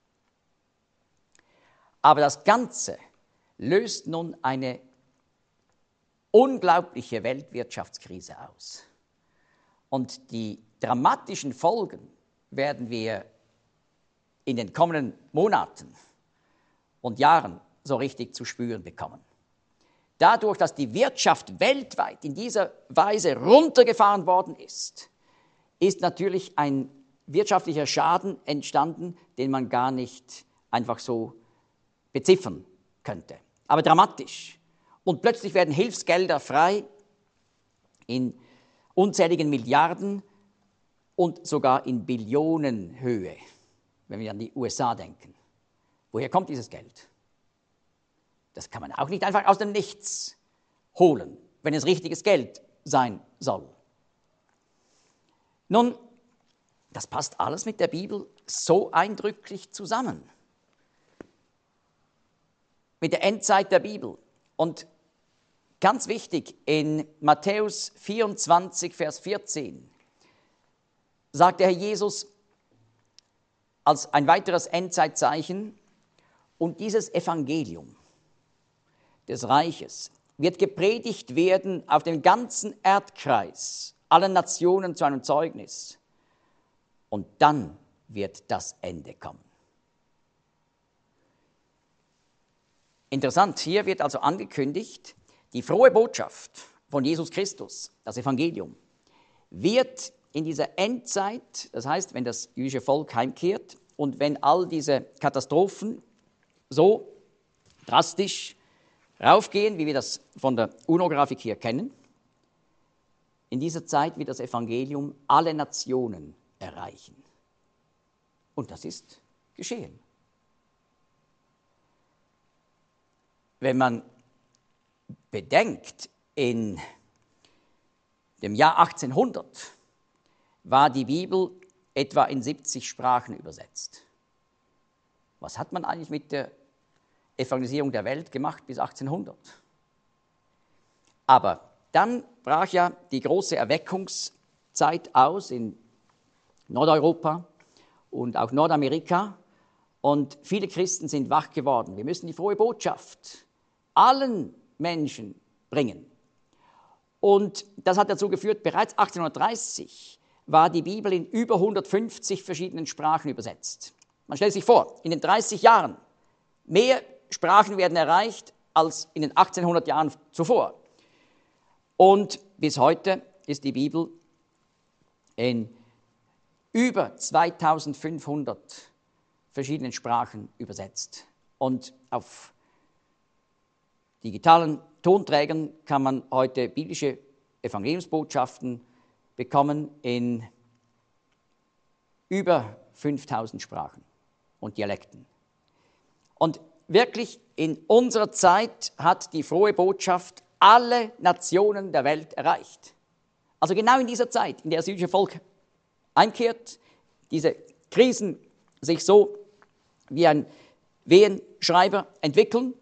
Aber das Ganze löst nun eine unglaubliche Weltwirtschaftskrise aus. Und die dramatischen Folgen werden wir in den kommenden Monaten und Jahren so richtig zu spüren bekommen. Dadurch, dass die Wirtschaft weltweit in dieser Weise runtergefahren worden ist, ist natürlich ein wirtschaftlicher Schaden entstanden, den man gar nicht einfach so beziffern könnte. Aber dramatisch. Und plötzlich werden Hilfsgelder frei in unzähligen Milliarden und sogar in Billionenhöhe, wenn wir an die U S A denken. Woher kommt dieses Geld? Das kann man auch nicht einfach aus dem Nichts holen, wenn es richtiges Geld sein soll. Nun, das passt alles mit der Bibel so eindrücklich zusammen. Mit der Endzeit der Bibel. Und ganz wichtig, in Matthäus vierundzwanzig, Vers vierzehn, sagt der Herr Jesus als ein weiteres Endzeitzeichen, und dieses Evangelium des Reiches wird gepredigt werden auf dem ganzen Erdkreis, allen Nationen zu einem Zeugnis. Und dann wird das Ende kommen. Interessant, hier wird also angekündigt, die frohe Botschaft von Jesus Christus, das Evangelium, wird in dieser Endzeit, das heißt, wenn das jüdische Volk heimkehrt und wenn all diese Katastrophen so drastisch raufgehen, wie wir das von der U N O-Grafik hier kennen, in dieser Zeit wird das Evangelium alle Nationen erreichen. Und das ist geschehen. Wenn man bedenkt, in dem Jahr achtzehnhundert war die Bibel etwa in siebzig Sprachen übersetzt. Was hat man eigentlich mit der Evangelisierung der Welt gemacht bis achtzehnhundert? Aber dann brach ja die große Erweckungszeit aus in Nordeuropa und auch Nordamerika und viele Christen sind wach geworden. Wir müssen die frohe Botschaft allen Menschen bringen. Und das hat dazu geführt, bereits achtzehnhundertdreißig war die Bibel in über hundertfünfzig verschiedenen Sprachen übersetzt. Man stellt sich vor, in den dreißig Jahren, mehr Sprachen werden erreicht als in den achtzehnhundert Jahren zuvor. Und bis heute ist die Bibel in über zweitausendfünfhundert verschiedenen Sprachen übersetzt. Und auf digitalen Tonträgern kann man heute biblische Evangeliumsbotschaften bekommen in über fünftausend Sprachen und Dialekten. Und wirklich in unserer Zeit hat die frohe Botschaft alle Nationen der Welt erreicht. Also genau in dieser Zeit, in der das jüdische Volk einkehrt, diese Krisen sich so wie ein Wehenschreiber entwickeln.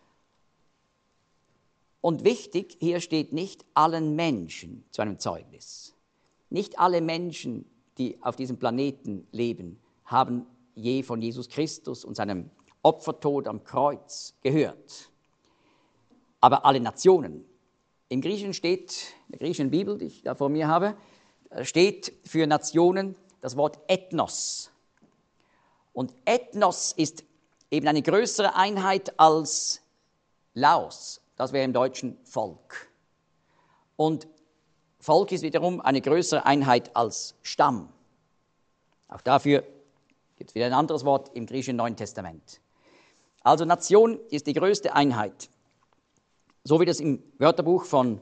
Und wichtig, hier steht nicht allen Menschen zu einem Zeugnis. Nicht alle Menschen, die auf diesem Planeten leben, haben je von Jesus Christus und seinem Opfertod am Kreuz gehört. Aber alle Nationen. Im Griechischen steht, in der griechischen Bibel, die ich da vor mir habe, steht für Nationen das Wort Ethnos. Und Ethnos ist eben eine größere Einheit als Laos. Das wäre im Deutschen Volk. Und Volk ist wiederum eine größere Einheit als Stamm. Auch dafür gibt es wieder ein anderes Wort im griechischen Neuen Testament. Also Nation ist die größte Einheit. So wird es im Wörterbuch von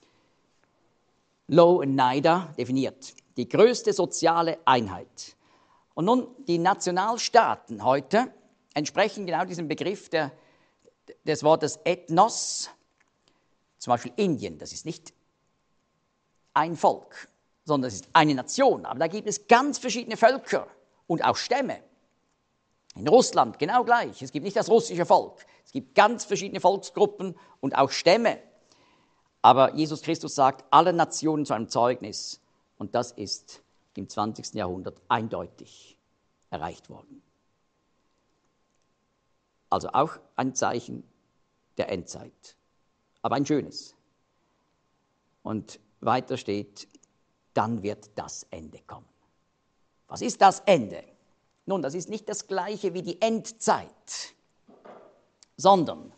Low und Nida definiert. Die größte soziale Einheit. Und nun, die Nationalstaaten heute entsprechen genau diesem Begriff der, des Wortes Ethnos. Zum Beispiel Indien, das ist nicht ein Volk, sondern es ist eine Nation. Aber da gibt es ganz verschiedene Völker und auch Stämme. In Russland genau gleich. Es gibt nicht das russische Volk. Es gibt ganz verschiedene Volksgruppen und auch Stämme. Aber Jesus Christus sagt, alle Nationen zu einem Zeugnis. Und das ist im zwanzigsten Jahrhundert eindeutig erreicht worden. Also auch ein Zeichen der Endzeit. Aber ein schönes. Und weiter steht, dann wird das Ende kommen. Was ist das Ende? Nun, das ist nicht das Gleiche wie die Endzeit, sondern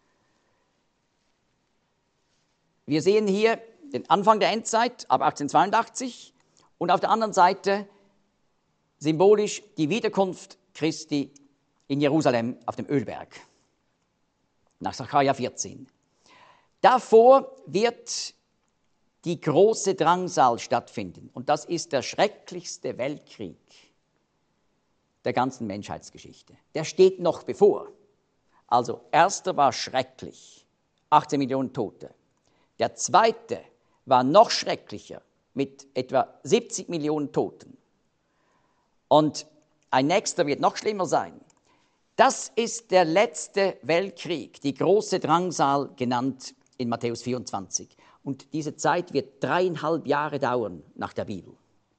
wir sehen hier den Anfang der Endzeit ab achtzehnhundertzweiundachtzig und auf der anderen Seite symbolisch die Wiederkunft Christi in Jerusalem auf dem Ölberg, nach Sacharja vierzehn. Davor wird die große Drangsal stattfinden und das ist der schrecklichste Weltkrieg der ganzen Menschheitsgeschichte. Der steht noch bevor. Also, erster war schrecklich, achtzehn Millionen Tote. Der zweite war noch schrecklicher, mit etwa siebzig Millionen Toten. Und ein nächster wird noch schlimmer sein. Das ist der letzte Weltkrieg, die große Drangsal genannt in Matthäus vierundzwanzig. Und diese Zeit wird dreieinhalb Jahre dauern nach der Bibel.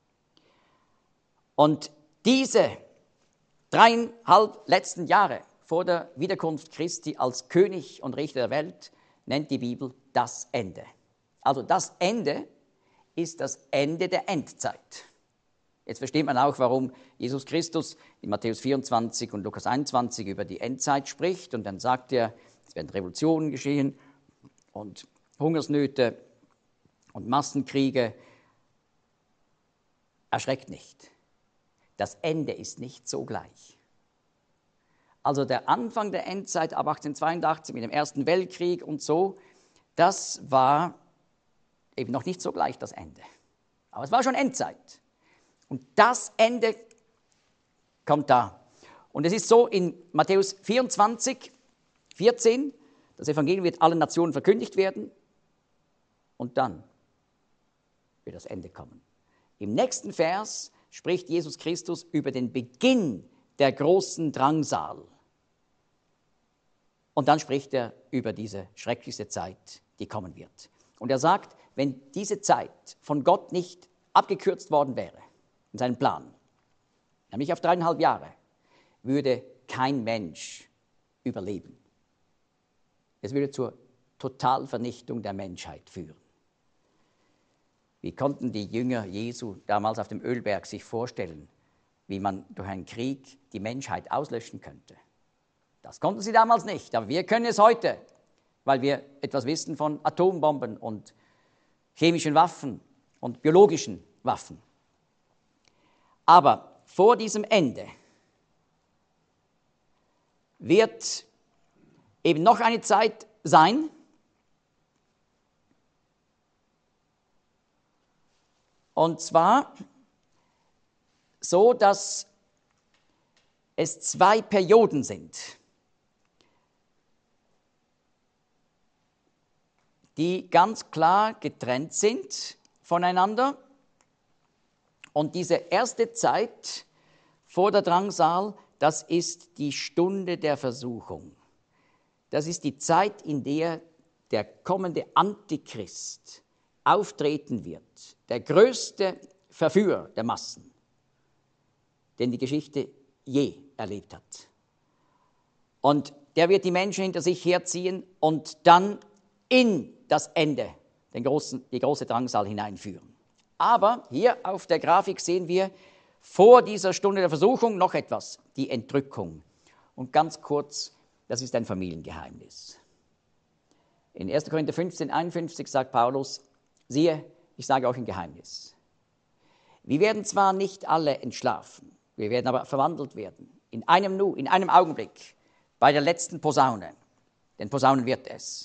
Und diese dreieinhalb letzten Jahre vor der Wiederkunft Christi als König und Richter der Welt nennt die Bibel das Ende. Also das Ende ist das Ende der Endzeit. Jetzt versteht man auch, warum Jesus Christus in Matthäus vierundzwanzig und Lukas einundzwanzig über die Endzeit spricht. Und dann sagt er, es werden Revolutionen geschehen und Hungersnöte und Massenkriege. Erschreckt nicht. Das Ende ist nicht so gleich. Also der Anfang der Endzeit ab achtzehnhundertzweiundachtzig mit dem Ersten Weltkrieg und so, das war eben noch nicht so gleich das Ende. Aber es war schon Endzeit. Und das Ende kommt da. Und es ist so in Matthäus vierundzwanzig, vierzehn, das Evangelium wird allen Nationen verkündigt werden und dann wird das Ende kommen. Im nächsten Vers spricht Jesus Christus über den Beginn der großen Drangsal. Und dann spricht er über diese schrecklichste Zeit, die kommen wird. Und er sagt, wenn diese Zeit von Gott nicht abgekürzt worden wäre, in seinem Plan, nämlich auf dreieinhalb Jahre, würde kein Mensch überleben. Es würde zur Totalvernichtung der Menschheit führen. Wie konnten die Jünger Jesu damals auf dem Ölberg sich vorstellen, wie man durch einen Krieg die Menschheit auslöschen könnte? Das konnten sie damals nicht, aber wir können es heute, weil wir etwas wissen von Atombomben und chemischen Waffen und biologischen Waffen. Aber vor diesem Ende wird eben noch eine Zeit sein, und zwar so, dass es zwei Perioden sind, die ganz klar getrennt sind voneinander. Und diese erste Zeit vor der Drangsal, das ist die Stunde der Versuchung. Das ist die Zeit, in der der kommende Antichrist auftreten wird, der größte Verführer der Massen, den die Geschichte je erlebt hat. Und der wird die Menschen hinter sich herziehen und dann in das Ende, den großen, die große Drangsal hineinführen. Aber hier auf der Grafik sehen wir vor dieser Stunde der Versuchung noch etwas, die Entrückung. Und ganz kurz, das ist ein Familiengeheimnis. In erster Korinther fünfzehn, einundfünfzig sagt Paulus, siehe, ich sage euch ein Geheimnis. Wir werden zwar nicht alle entschlafen, wir werden aber verwandelt werden, in einem Nu, in einem Augenblick, bei der letzten Posaune, denn Posaunen wird es.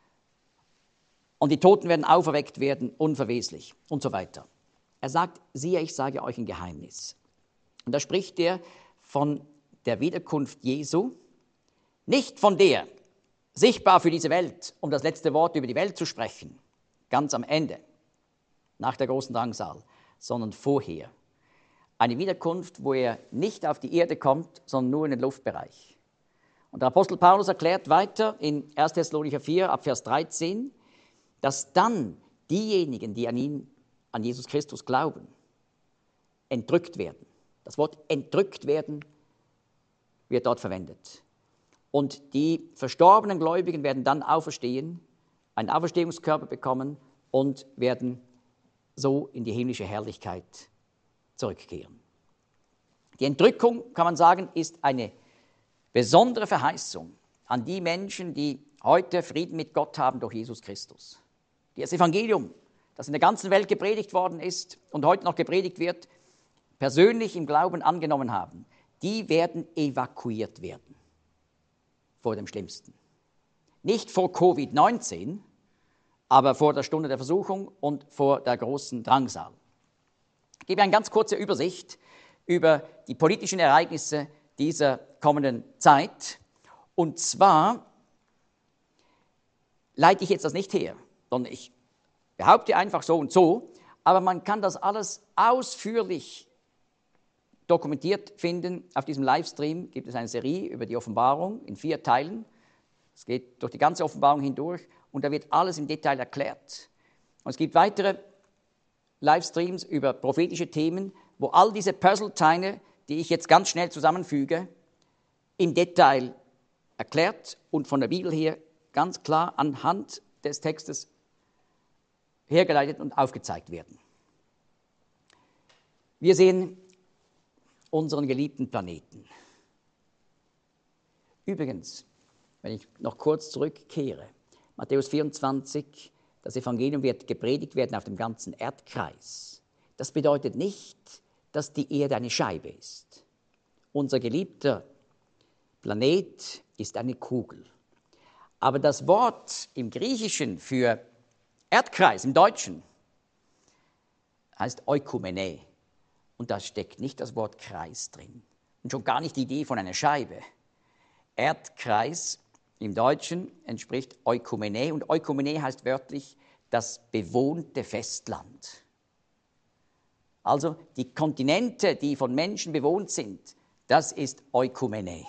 Und die Toten werden auferweckt werden, unverweslich und so weiter. Er sagt, siehe, ich sage euch ein Geheimnis. Und da spricht er von der Wiederkunft Jesu, nicht von der, sichtbar für diese Welt, um das letzte Wort über die Welt zu sprechen, ganz am Ende, nach der großen Drangsal, sondern vorher. Eine Wiederkunft, wo er nicht auf die Erde kommt, sondern nur in den Luftbereich. Und der Apostel Paulus erklärt weiter in erster Thessalonicher vier, ab Vers dreizehn, dass dann diejenigen, die an ihn, an Jesus Christus glauben, entrückt werden. Das Wort entrückt werden wird dort verwendet. Und die verstorbenen Gläubigen werden dann auferstehen, einen Auferstehungskörper bekommen und werden so in die himmlische Herrlichkeit zurückkehren. Die Entrückung, kann man sagen, ist eine besondere Verheißung an die Menschen, die heute Frieden mit Gott haben durch Jesus Christus. Das Evangelium, das in der ganzen Welt gepredigt worden ist und heute noch gepredigt wird, persönlich im Glauben angenommen haben, die werden evakuiert werden vor dem Schlimmsten. Nicht vor Covid neunzehn, aber vor der Stunde der Versuchung und vor der großen Drangsal. Ich gebe eine ganz kurze Übersicht über die politischen Ereignisse dieser kommenden Zeit. Und zwar leite ich jetzt das nicht her, sondern ich behaupte einfach so und so, aber man kann das alles ausführlich dokumentiert finden. Auf diesem Livestream gibt es eine Serie über die Offenbarung in vier Teilen. Es geht durch die ganze Offenbarung hindurch und da wird alles im Detail erklärt. Und es gibt weitere Livestreams über prophetische Themen, wo all diese Puzzleteile, die ich jetzt ganz schnell zusammenfüge, im Detail erklärt und von der Bibel her ganz klar anhand des Textes hergeleitet und aufgezeigt werden. Wir sehen unseren geliebten Planeten. Übrigens, wenn ich noch kurz zurückkehre, Matthäus vierundzwanzig, das Evangelium wird gepredigt werden auf dem ganzen Erdkreis. Das bedeutet nicht, dass die Erde eine Scheibe ist. Unser geliebter Planet ist eine Kugel. Aber das Wort im Griechischen für Erdkreis im Deutschen heißt Oikumene. Und da steckt nicht das Wort Kreis drin. Und schon gar nicht die Idee von einer Scheibe. Erdkreis im Deutschen entspricht Oikumene. Und Oikumene heißt wörtlich das bewohnte Festland. Also die Kontinente, die von Menschen bewohnt sind, das ist Oikumene.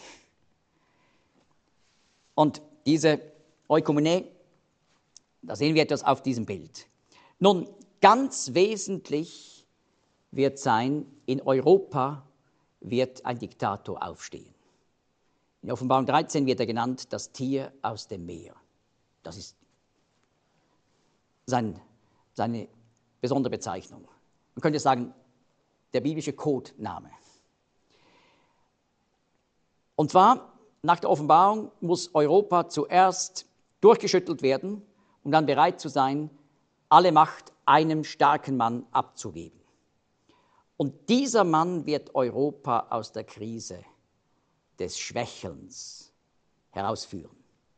Und diese Oikumene, da sehen wir etwas auf diesem Bild. Nun, ganz wesentlich wird sein, in Europa wird ein Diktator aufstehen. In Offenbarung dreizehn wird er genannt, das Tier aus dem Meer. Das ist sein, seine besondere Bezeichnung. Man könnte sagen, der biblische Codename. Und zwar, nach der Offenbarung muss Europa zuerst durchgeschüttelt werden, um dann bereit zu sein, alle Macht einem starken Mann abzugeben. Und dieser Mann wird Europa aus der Krise des Schwächelns herausführen.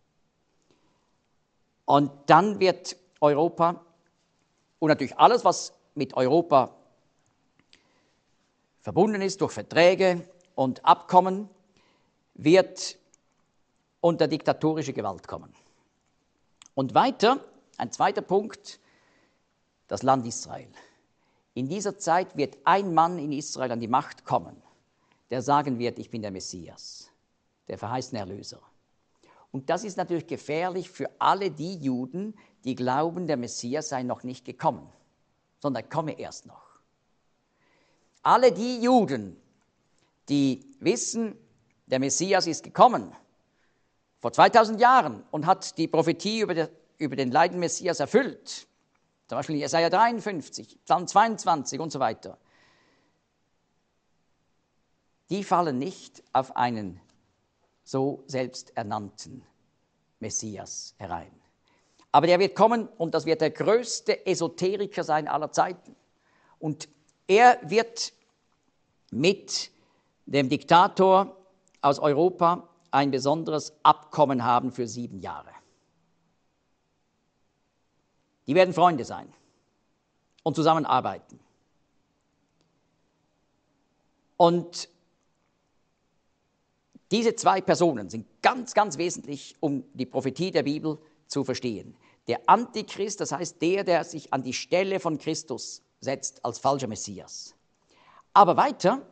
Und dann wird Europa und natürlich alles, was mit Europa verbunden ist durch Verträge und Abkommen, wird unter diktatorische Gewalt kommen. Und weiter, ein zweiter Punkt, das Land Israel. In dieser Zeit wird ein Mann in Israel an die Macht kommen, der sagen wird, ich bin der Messias, der verheißene Erlöser. Und das ist natürlich gefährlich für alle die Juden, die glauben, der Messias sei noch nicht gekommen, sondern er komme erst noch. Alle die Juden, die wissen, der Messias ist gekommen, vor zweitausend Jahren und hat die Prophetie über, der, über den leidenden Messias erfüllt, zum Beispiel in Jesaja dreiundfünfzig, Psalm zweiundzwanzig und so weiter, die fallen nicht auf einen so selbsternannten Messias herein. Aber der wird kommen und das wird der größte Esoteriker sein aller Zeiten. Und er wird mit dem Diktator aus Europa ein besonderes Abkommen haben für sieben Jahre. Die werden Freunde sein und zusammenarbeiten. Und diese zwei Personen sind ganz, ganz wesentlich, um die Prophetie der Bibel zu verstehen. Der Antichrist, das heißt der, der sich an die Stelle von Christus setzt als falscher Messias. Aber weiter,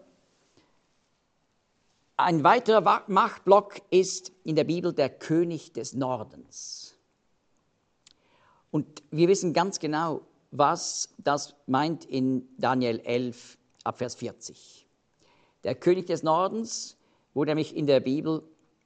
ein weiterer Machtblock ist in der Bibel der König des Nordens. Und wir wissen ganz genau, was das meint in Daniel elf, ab Vers vierzig. Der König des Nordens wurde nämlich in der Bibel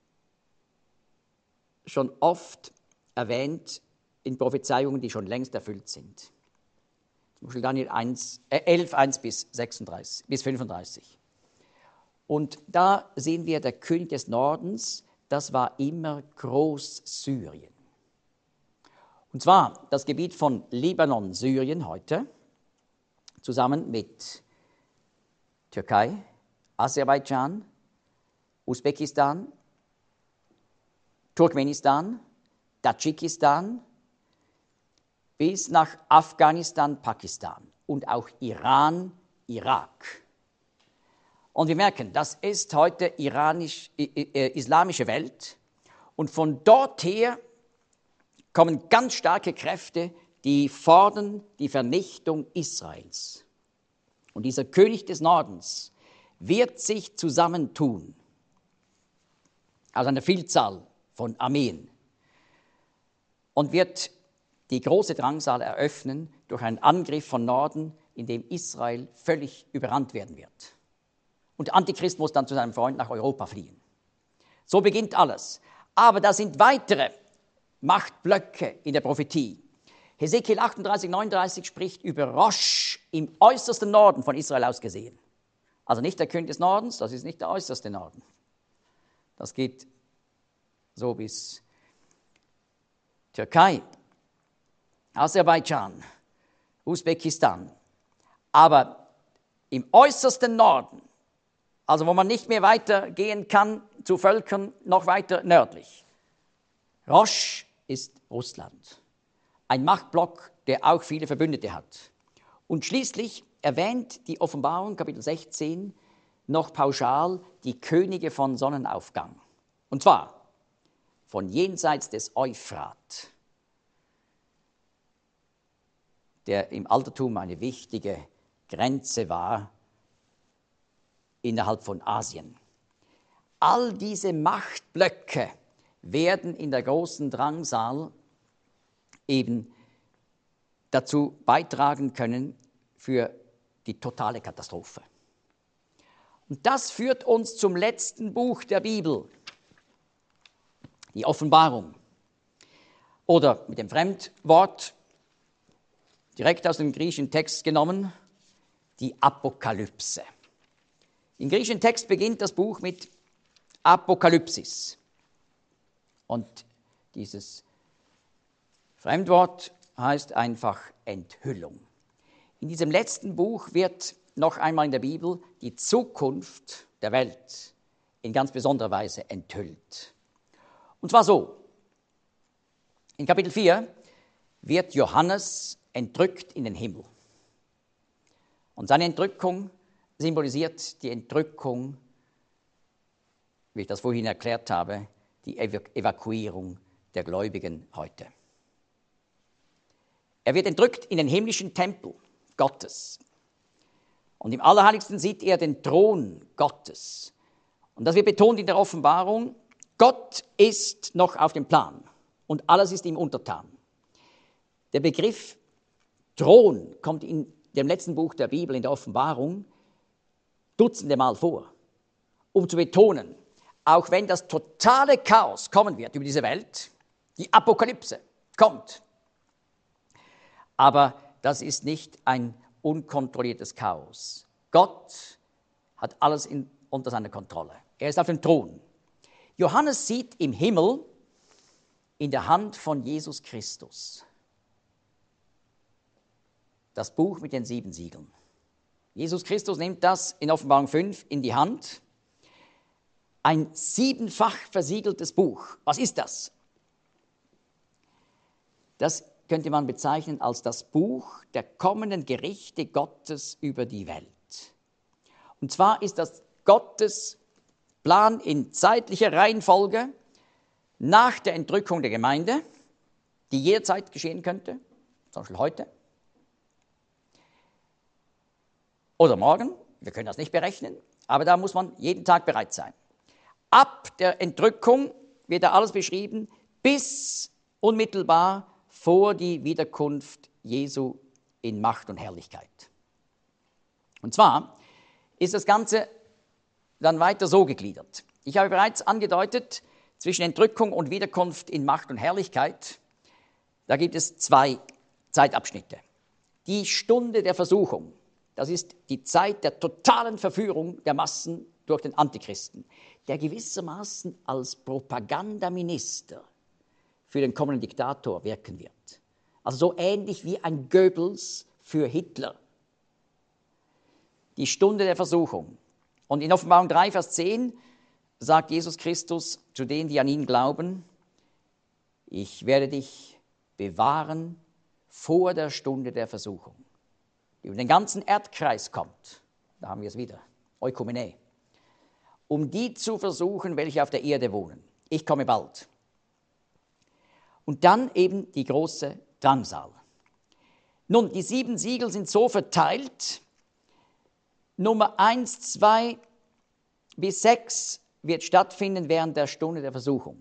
schon oft erwähnt in Prophezeiungen, die schon längst erfüllt sind. Zum Beispiel Daniel eins, äh elf, eins bis sechsunddreißig, bis fünfunddreißig. Und da sehen wir, der König des Nordens, das war immer Großsyrien. Und zwar das Gebiet von Libanon, Syrien heute, zusammen mit Türkei, Aserbaidschan, Usbekistan, Turkmenistan, Tadschikistan, bis nach Afghanistan, Pakistan und auch Iran, Irak. Und wir merken, das ist heute iranisch, äh, islamische Welt. Und von dort her kommen ganz starke Kräfte, die fordern die Vernichtung Israels. Und dieser König des Nordens wird sich zusammentun aus einer Vielzahl von Armeen und wird die große Drangsal eröffnen durch einen Angriff von Norden, in dem Israel völlig überrannt werden wird. Und der Antichrist muss dann zu seinem Freund nach Europa fliehen. So beginnt alles. Aber da sind weitere Machtblöcke in der Prophetie. Hesekiel achtunddreißig, neununddreißig spricht über Rosh im äußersten Norden von Israel aus gesehen. Also nicht der König des Nordens, das ist nicht der äußerste Norden. Das geht so bis Türkei, Aserbaidschan, Usbekistan. Aber im äußersten Norden, also wo man nicht mehr weitergehen kann zu Völkern, noch weiter nördlich. Rosh ist Russland. Ein Machtblock der auch viele Verbündete hat. Und schließlich erwähnt die Offenbarung, Kapitel sechzehn, noch pauschal die Könige von Sonnenaufgang. Und zwar von jenseits des Euphrat, der im Altertum eine wichtige Grenze war innerhalb von Asien. All diese Machtblöcke werden in der großen Drangsal eben dazu beitragen können für die totale Katastrophe. Und das führt uns zum letzten Buch der Bibel, die Offenbarung. Oder mit dem Fremdwort, direkt aus dem griechischen Text genommen, die Apokalypse. Im griechischen Text beginnt das Buch mit Apokalypsis. Und dieses Fremdwort heißt einfach Enthüllung. In diesem letzten Buch wird noch einmal in der Bibel die Zukunft der Welt in ganz besonderer Weise enthüllt. Und zwar so: In Kapitel vier wird Johannes entrückt in den Himmel. Und seine Entrückung symbolisiert die Entrückung, wie ich das vorhin erklärt habe, die Evakuierung der Gläubigen heute. Er wird entrückt in den himmlischen Tempel Gottes. Und im Allerheiligsten sieht er den Thron Gottes. Und das wird betont in der Offenbarung: Gott ist noch auf dem Plan und alles ist ihm untertan. Der Begriff Thron kommt in dem letzten Buch der Bibel, in der Offenbarung, dutzende Mal vor, um zu betonen, auch wenn das totale Chaos kommen wird über diese Welt, die Apokalypse kommt, aber das ist nicht ein unkontrolliertes Chaos. Gott hat alles in, unter seiner Kontrolle. Er ist auf dem Thron. Johannes sieht im Himmel in der Hand von Jesus Christus das Buch mit den sieben Siegeln. Jesus Christus nimmt das in Offenbarung fünf in die Hand. Ein siebenfach versiegeltes Buch. Was ist das? Das könnte man bezeichnen als das Buch der kommenden Gerichte Gottes über die Welt. Und zwar ist das Gottes Plan in zeitlicher Reihenfolge nach der Entrückung der Gemeinde, die jederzeit geschehen könnte, zum Beispiel heute oder morgen. Wir können das nicht berechnen, aber da muss man jeden Tag bereit sein. Ab der Entrückung wird da alles beschrieben, bis unmittelbar vor die Wiederkunft Jesu in Macht und Herrlichkeit. Und zwar ist das Ganze dann weiter so gegliedert. Ich habe bereits angedeutet, zwischen Entrückung und Wiederkunft in Macht und Herrlichkeit, da gibt es zwei Zeitabschnitte. Die Stunde der Versuchung, das ist die Zeit der totalen Verführung der Massen durch den Antichristen, der gewissermaßen als Propagandaminister für den kommenden Diktator wirken wird. Also so ähnlich wie ein Goebbels für Hitler. Die Stunde der Versuchung. Und in Offenbarung drei, Vers zehn sagt Jesus Christus zu denen, die an ihn glauben: Ich werde dich bewahren vor der Stunde der Versuchung, die über den ganzen Erdkreis kommt. Da haben wir es wieder, Ökumene. Um die zu versuchen, welche auf der Erde wohnen. Ich komme bald. Und dann eben die große Drangsal. Nun, die sieben Siegel sind so verteilt: Nummer eins, zwei bis sechs wird stattfinden während der Stunde der Versuchung.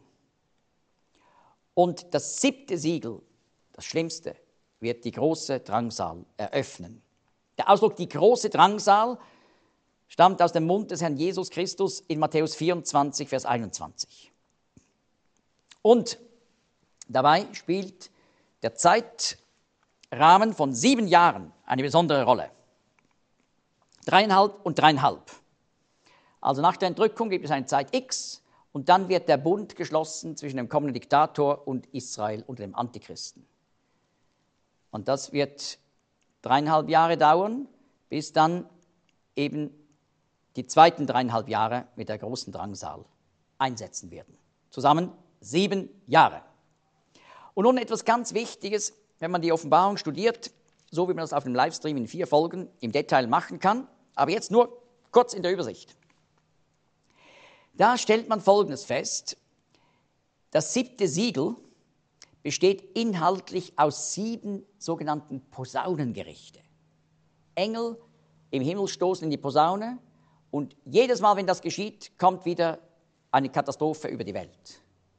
Und das siebte Siegel, das Schlimmste, wird die große Drangsal eröffnen. Der Ausdruck die große Drangsal stammt aus dem Mund des Herrn Jesus Christus in Matthäus vierundzwanzig, Vers einundzwanzig. Und dabei spielt der Zeitrahmen von sieben Jahren eine besondere Rolle. Dreieinhalb und dreieinhalb. Also nach der Entrückung gibt es eine Zeit X und dann wird der Bund geschlossen zwischen dem kommenden Diktator und Israel unter dem Antichristen. Und das wird dreieinhalb Jahre dauern, bis dann eben die zweiten dreieinhalb Jahre mit der großen Drangsal einsetzen werden. Zusammen sieben Jahre. Und nun etwas ganz Wichtiges wenn man die Offenbarung studiert, so wie man das auf dem Livestream in vier Folgen im Detail machen kann. Aber jetzt nur kurz in der Übersicht. Da stellt man Folgendes fest: Das siebte Siegel besteht inhaltlich aus sieben sogenannten Posaunengerichte. Engel im Himmel stoßen in die Posaune und jedes Mal, wenn das geschieht, kommt wieder eine Katastrophe über die Welt.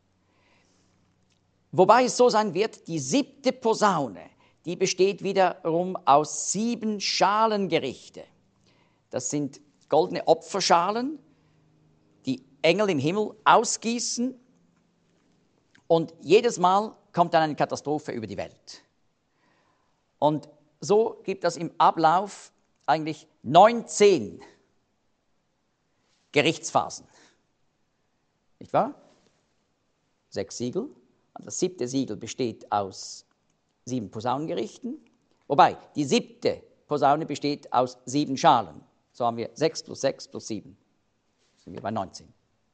Wobei es so sein wird, die siebte Posaune, die besteht wiederum aus sieben Schalengerichte. Das sind goldene Opferschalen, die Engel im Himmel ausgießen, und jedes Mal kommt dann eine Katastrophe über die Welt. Und so gibt es im Ablauf eigentlich neunzehn Gerichtsphasen. Nicht wahr? Sechs Siegel. Und das siebte Siegel besteht aus sieben Posaunengerichten. Wobei, die siebte Posaune besteht aus sieben Schalen. So haben wir sechs plus sechs plus sieben. Sind wir bei neunzehn.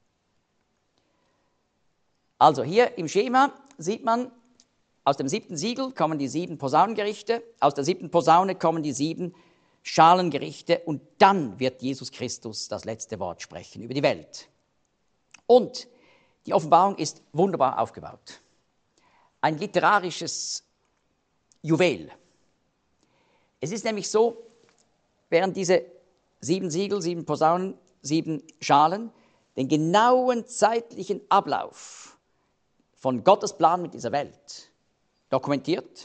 Also hier im Schema sieht man, aus dem siebten Siegel kommen die sieben Posaunengerichte, aus der siebten Posaune kommen die sieben Schalengerichte und dann wird Jesus Christus das letzte Wort sprechen über die Welt. Und die Offenbarung ist wunderbar aufgebaut. Ein literarisches Juwel. Es ist nämlich so, während diese sieben Siegel, sieben Posaunen, sieben Schalen den genauen zeitlichen Ablauf von Gottes Plan mit dieser Welt dokumentiert,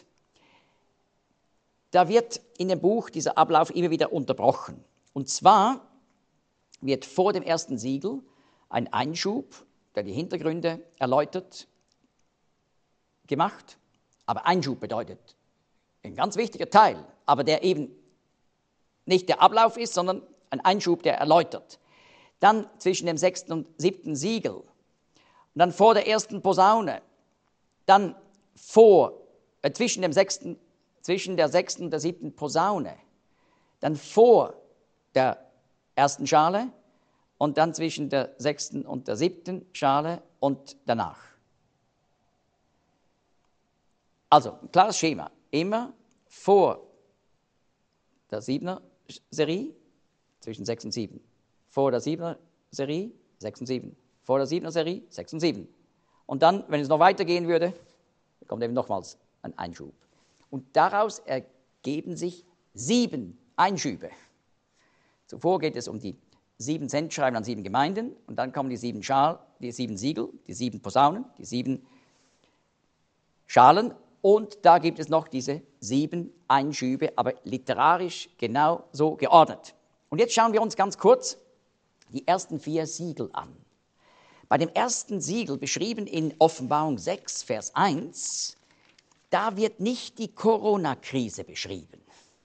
da wird in dem Buch dieser Ablauf immer wieder unterbrochen. Und zwar wird vor dem ersten Siegel ein Einschub, der die Hintergründe erläutert, gemacht. Aber Einschub bedeutet ein ganz wichtiger Teil, aber der eben nicht der Ablauf ist, sondern ein Einschub, der erläutert. Dann zwischen dem sechsten und siebten Siegel, und dann vor der ersten Posaune, dann vor, äh, zwischen, dem sechsten, zwischen der sechsten und der siebten Posaune, dann vor der ersten Schale und dann zwischen der sechsten und der siebten Schale und danach. Also, ein klares Schema. Immer vor der siebener Serie, zwischen sechs und sieben. Vor der siebener Serie, sechs und sieben. Vor der siebener Serie, sechs und sieben. Und dann, wenn es noch weitergehen würde, kommt eben nochmals ein Einschub. Und daraus ergeben sich sieben Einschübe. Zuvor geht es um die sieben Sendschreiben an sieben Gemeinden und dann kommen die sieben, Schal, die sieben Siegel, die sieben Posaunen, die sieben Schalen und da gibt es noch diese sieben Einschübe, aber literarisch genau so geordnet. Und jetzt schauen wir uns ganz kurz die ersten vier Siegel an. Bei dem ersten Siegel, beschrieben in Offenbarung sechs, Vers eins, da wird nicht die Corona-Krise beschrieben.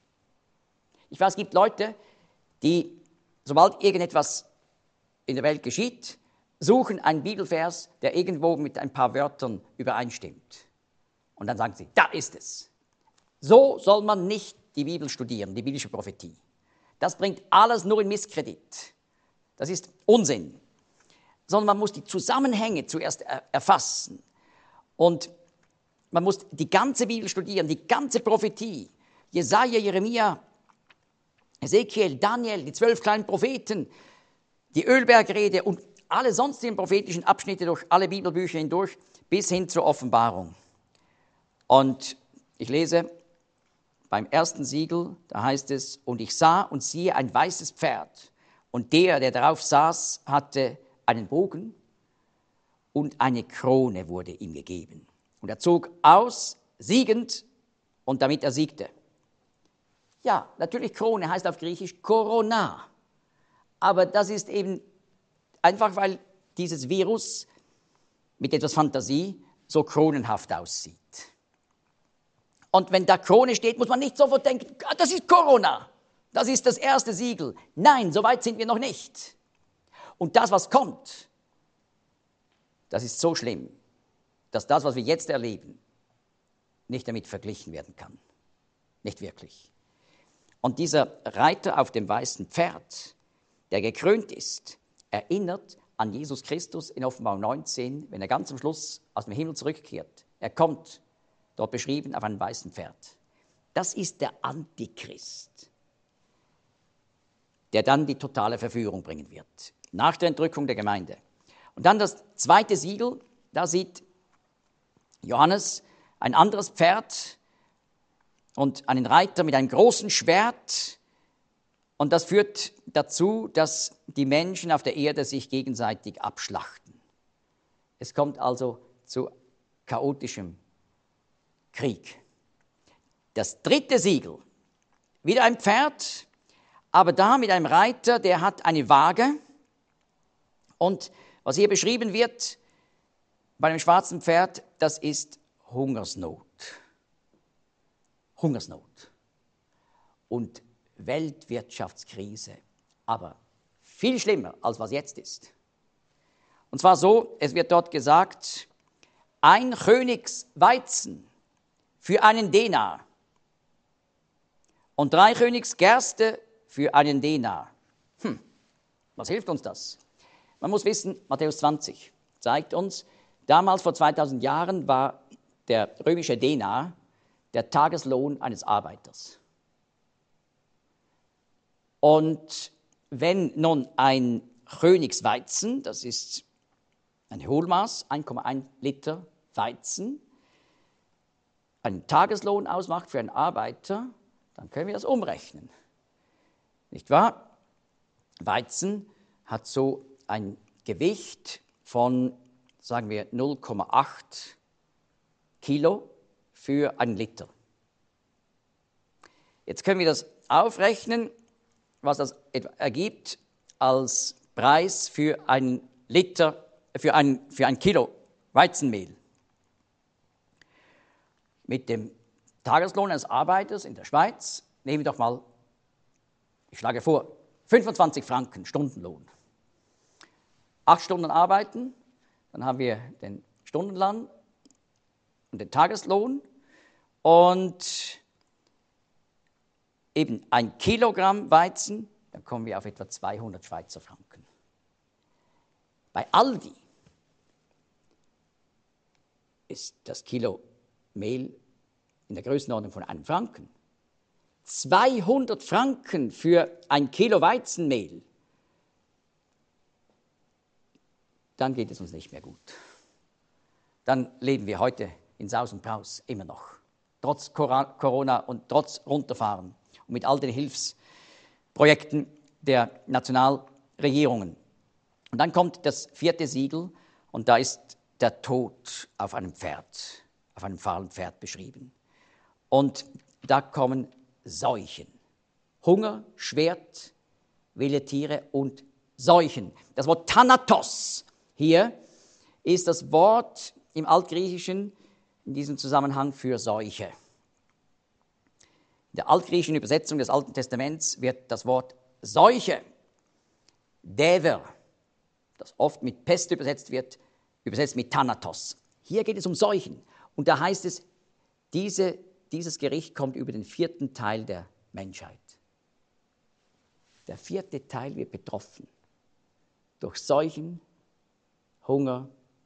Ich weiß, es gibt Leute, die, sobald irgendetwas in der Welt geschieht, suchen einen Bibelvers, der irgendwo mit ein paar Wörtern übereinstimmt. Und dann sagen sie, da ist es. So soll man nicht die Bibel studieren, die biblische Prophetie. Das bringt alles nur in Misskredit. Das ist Unsinn. Sondern man muss die Zusammenhänge zuerst erfassen. Und man muss die ganze Bibel studieren, die ganze Prophetie. Jesaja, Jeremia, Ezekiel, Daniel, die zwölf kleinen Propheten, die Ölbergrede und alle sonstigen prophetischen Abschnitte durch alle Bibelbücher hindurch bis hin zur Offenbarung. Und ich lese beim ersten Siegel, da heißt es, und ich sah und siehe ein weißes Pferd. Und der, der darauf saß, hatte einen Bogen und eine Krone wurde ihm gegeben. Und er zog aus, siegend, und damit er siegte. Ja, natürlich Krone heißt auf Griechisch Korona. Aber das ist eben einfach, weil dieses Virus mit etwas Fantasie so kronenhaft aussieht. Und wenn da Krone steht, muss man nicht sofort denken, das ist Corona, das ist das erste Siegel. Nein, so weit sind wir noch nicht. Und das, was kommt, das ist so schlimm, dass das, was wir jetzt erleben, nicht damit verglichen werden kann. Nicht wirklich. Und dieser Reiter auf dem weißen Pferd, der gekrönt ist, erinnert an Jesus Christus in Offenbarung neunzehn, wenn er ganz am Schluss aus dem Himmel zurückkehrt. Er kommt dort beschrieben auf einem weißen Pferd. Das ist der Antichrist, der dann die totale Verführung bringen wird, nach der Entrückung der Gemeinde. Und dann das zweite Siegel, da sieht Johannes ein anderes Pferd und einen Reiter mit einem großen Schwert. Und das führt dazu, dass die Menschen auf der Erde sich gegenseitig abschlachten. Es kommt also zu chaotischem Krieg. Das dritte Siegel, wieder ein Pferd, aber da mit einem Reiter, der hat eine Waage. Und was hier beschrieben wird bei dem schwarzen Pferd, das ist Hungersnot. Hungersnot und Weltwirtschaftskrise, aber viel schlimmer, als was jetzt ist. Und zwar so, es wird dort gesagt, ein Königsweizen für einen Denar und drei Königsgerste für einen Denar. Hm, was hilft uns das? Man muss wissen, Matthäus zwanzig zeigt uns, damals vor zweitausend Jahren war der römische Denar der Tageslohn eines Arbeiters. Und wenn nun ein Königsweizen, das ist ein Hohlmaß, eins Komma eins Liter Weizen, einen Tageslohn ausmacht für einen Arbeiter, dann können wir das umrechnen. Nicht wahr? Weizen hat so ein Gewicht von, sagen wir, null Komma acht Kilo für einen Liter. Jetzt können wir das aufrechnen, was das ergibt als Preis für einen Liter, für ein, für ein Kilo Weizenmehl. Mit dem Tageslohn eines Arbeiters in der Schweiz nehmen wir doch mal, ich schlage vor, fünfundzwanzig Franken Stundenlohn. Acht Stunden arbeiten, dann haben wir den Stundenlohn und den Tageslohn und eben ein Kilogramm Weizen, dann kommen wir auf etwa zweihundert Schweizer Franken. Bei Aldi ist das Kilo Mehl in der Größenordnung von einem Franken. zweihundert Franken für ein Kilo Weizenmehl. Dann geht es uns nicht mehr gut. Dann leben wir heute in Saus und Braus immer noch. Trotz Corona und trotz Runterfahren und mit all den Hilfsprojekten der Nationalregierungen. Und dann kommt das vierte Siegel und da ist der Tod auf einem Pferd, auf einem fahlen Pferd beschrieben. Und da kommen Seuchen, Hunger, Schwert, wilde Tiere und Seuchen. Das Wort Thanatos hier ist das Wort im Altgriechischen in diesem Zusammenhang für Seuche. In der altgriechischen Übersetzung des Alten Testaments wird das Wort Seuche, Däver, das oft mit Pest übersetzt wird, übersetzt mit Thanatos. Hier geht es um Seuchen. Und da heißt es, diese, dieses Gericht kommt über den vierten Teil der Menschheit. Der vierte Teil wird betroffen durch Seuchen, Hunger,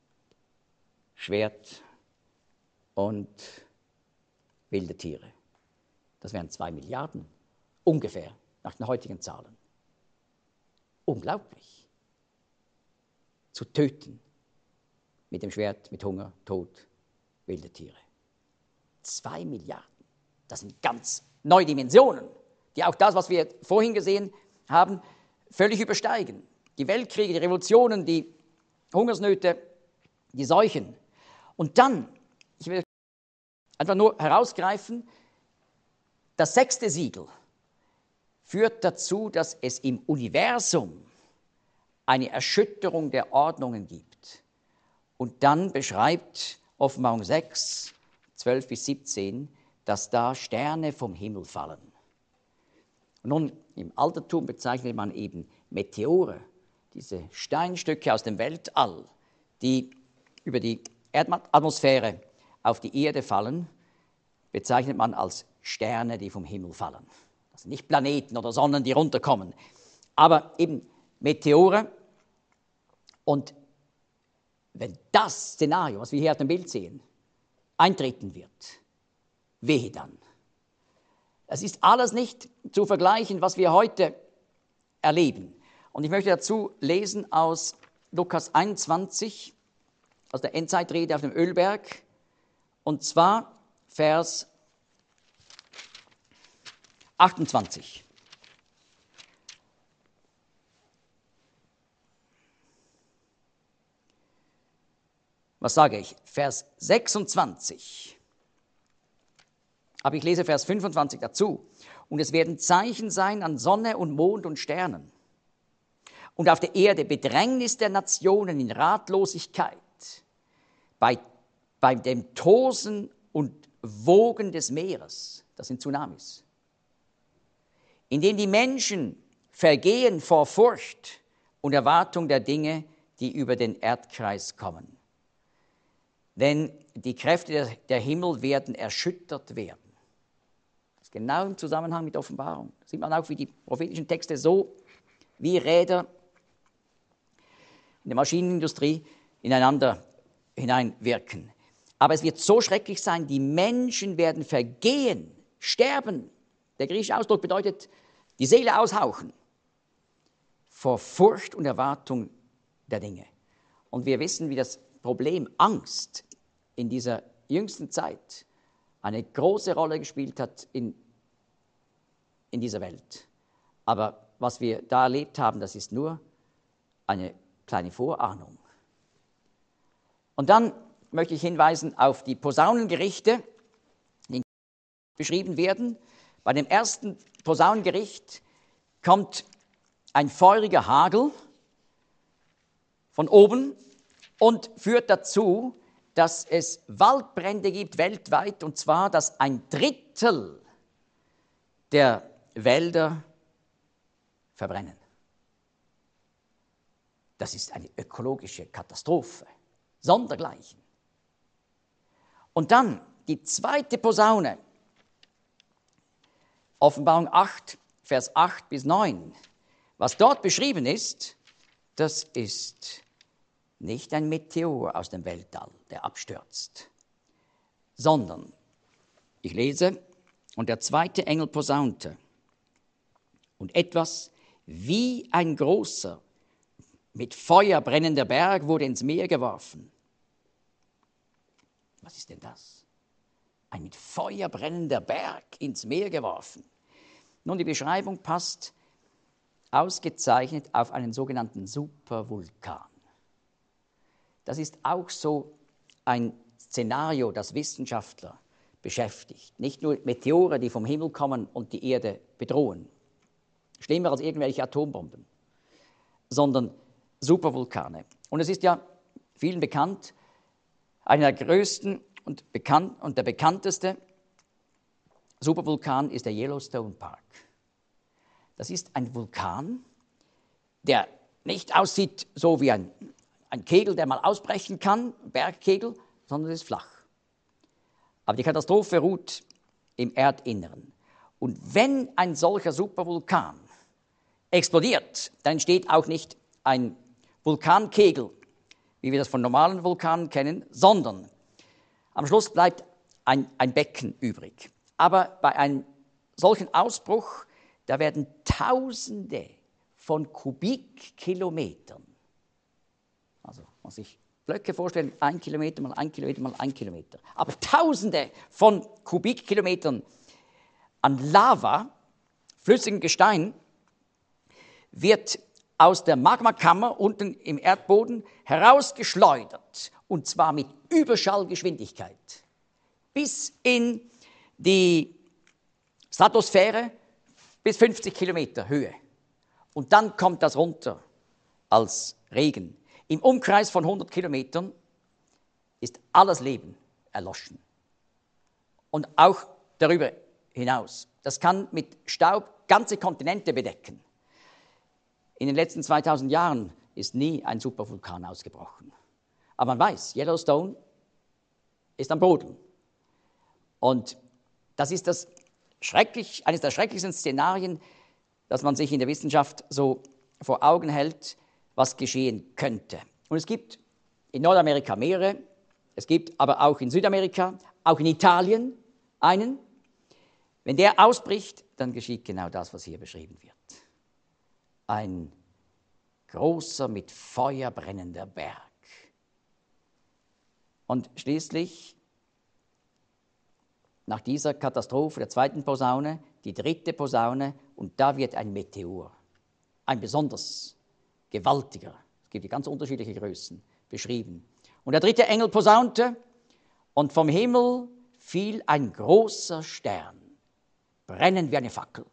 Schwert und wilde Tiere. Das wären zwei Milliarden, ungefähr, nach den heutigen Zahlen. Unglaublich. Zu töten mit dem Schwert, mit Hunger, Tod, wilde Tiere. Zwei Milliarden. Das sind ganz neue Dimensionen, die auch das, was wir vorhin gesehen haben, völlig übersteigen. Die Weltkriege, die Revolutionen, die Hungersnöte, die Seuchen. Und dann, ich will einfach nur herausgreifen, das sechste Siegel führt dazu, dass es im Universum eine Erschütterung der Ordnungen gibt. Und dann beschreibt Offenbarung sechs, zwölf bis siebzehn, dass da Sterne vom Himmel fallen. Und nun, im Altertum bezeichnet man eben Meteore, diese Steinstücke aus dem Weltall, die über die Erdatmosphäre auf die Erde fallen, bezeichnet man als Sterne, die vom Himmel fallen. Das sind nicht Planeten oder Sonnen, die runterkommen, aber eben Meteore. Und wenn das Szenario, was wir hier auf dem Bild sehen, eintreten wird, wehe dann. Es ist alles nicht zu vergleichen, was wir heute erleben. Und ich möchte dazu lesen aus Lukas einundzwanzig, aus der Endzeitrede auf dem Ölberg, und zwar Vers achtundzwanzig. Was sage ich? Vers sechsundzwanzig. Aber ich lese Vers fünfundzwanzig dazu. Und es werden Zeichen sein an Sonne und Mond und Sternen. Und auf der Erde Bedrängnis der Nationen in Ratlosigkeit, bei, bei dem Tosen und Wogen des Meeres, das sind Tsunamis, in denen die Menschen vergehen vor Furcht und Erwartung der Dinge, die über den Erdkreis kommen. Denn die Kräfte der, der Himmel werden erschüttert werden. Das ist genau im Zusammenhang mit Offenbarung. Da sieht man auch, wie die prophetischen Texte so wie Räder in der Maschinenindustrie ineinander hineinwirken. Aber es wird so schrecklich sein, die Menschen werden vergehen, sterben. Der griechische Ausdruck bedeutet, die Seele aushauchen vor Furcht und Erwartung der Dinge. Und wir wissen, wie das Problem Angst in dieser jüngsten Zeit eine große Rolle gespielt hat in, in dieser Welt. Aber was wir da erlebt haben, das ist nur eine kleine Vorahnung. Und dann möchte ich hinweisen auf die Posaunengerichte, die beschrieben werden. Bei dem ersten Posaunengericht kommt ein feuriger Hagel von oben und führt dazu, dass es Waldbrände gibt weltweit, und zwar, dass ein Drittel der Wälder verbrennen. Das ist eine ökologische Katastrophe, sondergleichen. Und dann die zweite Posaune, Offenbarung acht, Vers acht bis neun. Was dort beschrieben ist, das ist nicht ein Meteor aus dem Weltall, der abstürzt, sondern, ich lese, und der zweite Engel posaunte, und etwas wie ein großer, mit Feuer brennender Berg wurde ins Meer geworfen. Was ist denn das? Ein mit Feuer brennender Berg ins Meer geworfen. Nun, die Beschreibung passt ausgezeichnet auf einen sogenannten Supervulkan. Das ist auch so ein Szenario, das Wissenschaftler beschäftigt. Nicht nur Meteore, die vom Himmel kommen und die Erde bedrohen, schlimmer als irgendwelche Atombomben, sondern Supervulkane. Und es ist ja vielen bekannt, einer der größten und, bekannt, und der bekannteste Supervulkan ist der Yellowstone Park. Das ist ein Vulkan, der nicht aussieht so wie ein, ein Kegel, der mal ausbrechen kann, Bergkegel, sondern es ist flach. Aber die Katastrophe ruht im Erdinneren. Und wenn ein solcher Supervulkan explodiert, dann entsteht auch nicht ein Vulkankegel, wie wir das von normalen Vulkanen kennen, sondern am Schluss bleibt ein, ein Becken übrig. Aber bei einem solchen Ausbruch, da werden Tausende von Kubikkilometern, also man sich Blöcke vorstellen, ein Kilometer mal ein Kilometer mal ein Kilometer, aber Tausende von Kubikkilometern an Lava, flüssigem Gestein, wird aus der Magmakammer unten im Erdboden herausgeschleudert, und zwar mit Überschallgeschwindigkeit bis in die Stratosphäre, bis fünfzig Kilometer Höhe. Und dann kommt das runter als Regen. Im Umkreis von hundert Kilometern ist alles Leben erloschen. Und auch darüber hinaus. Das kann mit Staub ganze Kontinente bedecken. In den letzten zweitausend Jahren ist nie ein Supervulkan ausgebrochen. Aber man weiß, Yellowstone ist am Boden. Und das ist das schrecklich, eines der schrecklichsten Szenarien, dass man sich in der Wissenschaft so vor Augen hält, was geschehen könnte. Und es gibt in Nordamerika mehrere, es gibt aber auch in Südamerika, auch in Italien, einen. Wenn der ausbricht, dann geschieht genau das, was hier beschrieben wird. Ein großer, mit Feuer brennender Berg. Und schließlich, nach dieser Katastrophe der zweiten Posaune, die dritte Posaune, und da wird ein Meteor, ein besonders gewaltiger, es gibt die ganz unterschiedliche Größen, beschrieben. Und der dritte Engel posaunte, und vom Himmel fiel ein großer Stern, brennend wie eine Fackel.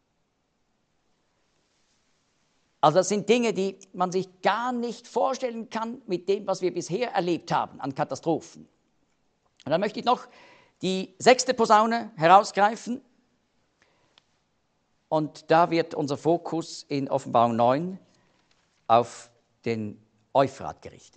Also das sind Dinge, die man sich gar nicht vorstellen kann mit dem, was wir bisher erlebt haben an Katastrophen. Und dann möchte ich noch die sechste Posaune herausgreifen. Und da wird unser Fokus in Offenbarung neun auf den Euphrat gerichtet,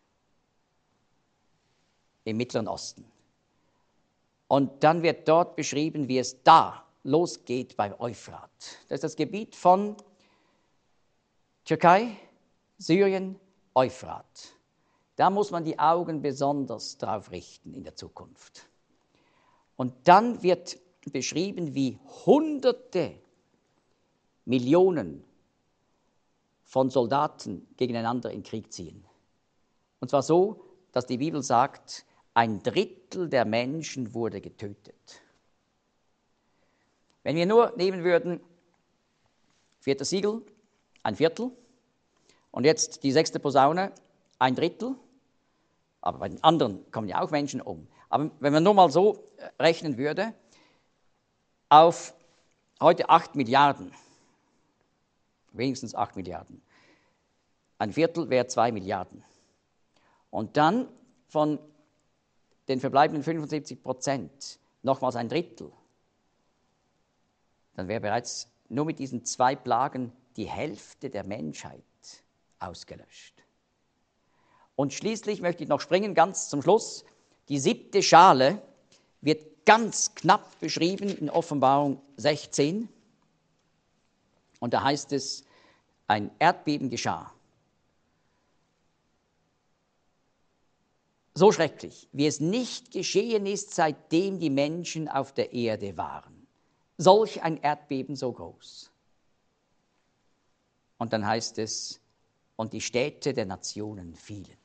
im Mittleren Osten. Und dann wird dort beschrieben, wie es da losgeht beim Euphrat. Das ist das Gebiet von Türkei, Syrien, Euphrat. Da muss man die Augen besonders drauf richten in der Zukunft. Und dann wird beschrieben, wie Hunderte Millionen von Soldaten gegeneinander in Krieg ziehen. Und zwar so, dass die Bibel sagt, ein Drittel der Menschen wurde getötet. Wenn wir nur nehmen würden, viertes Siegel, ein Viertel, und jetzt die sechste Posaune, ein Drittel, aber bei den anderen kommen ja auch Menschen um. Aber wenn man nur mal so rechnen würde, auf heute acht Milliarden, wenigstens acht Milliarden, ein Viertel wäre zwei Milliarden. Und dann von den verbleibenden fünfundsiebzig Prozent nochmals ein Drittel, dann wäre bereits nur mit diesen zwei Plagen die Hälfte der Menschheit ausgelöscht. Und schließlich möchte ich noch springen, ganz zum Schluss. Die siebte Schale wird ganz knapp beschrieben in Offenbarung sechzehn. Und da heißt es, ein Erdbeben geschah. So schrecklich, wie es nicht geschehen ist, seitdem die Menschen auf der Erde waren. Solch ein Erdbeben so groß. Und dann heißt es, und die Städte der Nationen fielen.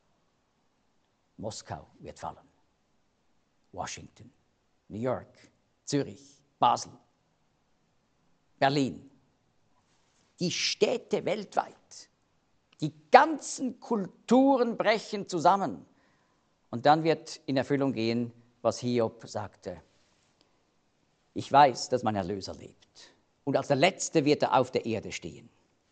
Moskau wird fallen, Washington, New York, Zürich, Basel, Berlin. Die Städte weltweit, die ganzen Kulturen brechen zusammen. Und dann wird in Erfüllung gehen, was Hiob sagte. Ich weiß, dass mein Erlöser lebt. Und als der Letzte wird er auf der Erde stehen.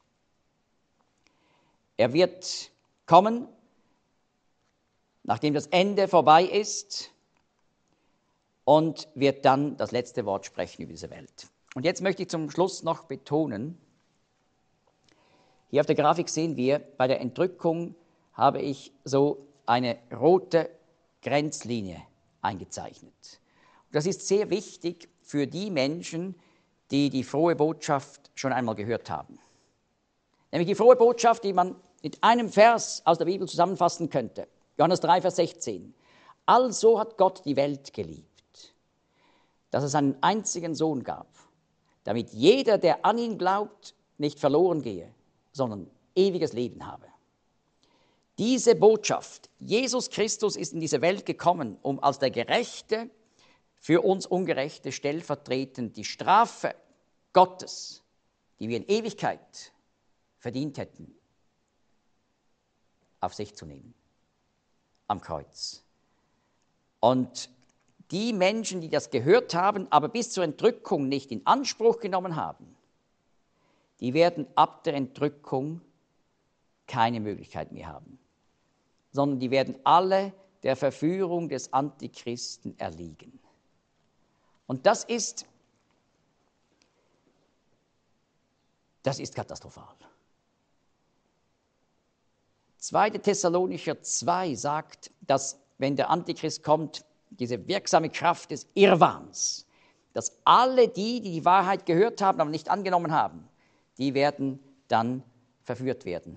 Er wird kommen, nachdem das Ende vorbei ist, und wird dann das letzte Wort sprechen über diese Welt. Und jetzt möchte ich zum Schluss noch betonen, hier auf der Grafik sehen wir, bei der Entrückung habe ich so eine rote Grenzlinie eingezeichnet. Und das ist sehr wichtig für die Menschen, die die frohe Botschaft schon einmal gehört haben. Nämlich die frohe Botschaft, die man mit einem Vers aus der Bibel zusammenfassen könnte. Johannes drei, Vers sechzehn. Also hat Gott die Welt geliebt, dass es einen einzigen Sohn gab, damit jeder, der an ihn glaubt, nicht verloren gehe, sondern ewiges Leben habe. Diese Botschaft, Jesus Christus ist in diese Welt gekommen, um als der Gerechte für uns Ungerechte stellvertretend die Strafe Gottes, die wir in Ewigkeit verdient hätten, auf sich zu nehmen, am Kreuz. Und die Menschen, die das gehört haben, aber bis zur Entrückung nicht in Anspruch genommen haben, die werden ab der Entrückung keine Möglichkeit mehr haben, sondern die werden alle der Verführung des Antichristen erliegen. Und das ist, das ist katastrophal. zweite Thessalonicher zwei sagt, dass, wenn der Antichrist kommt, diese wirksame Kraft des Irrwahns, dass alle die, die die Wahrheit gehört haben, aber nicht angenommen haben, die werden dann verführt werden.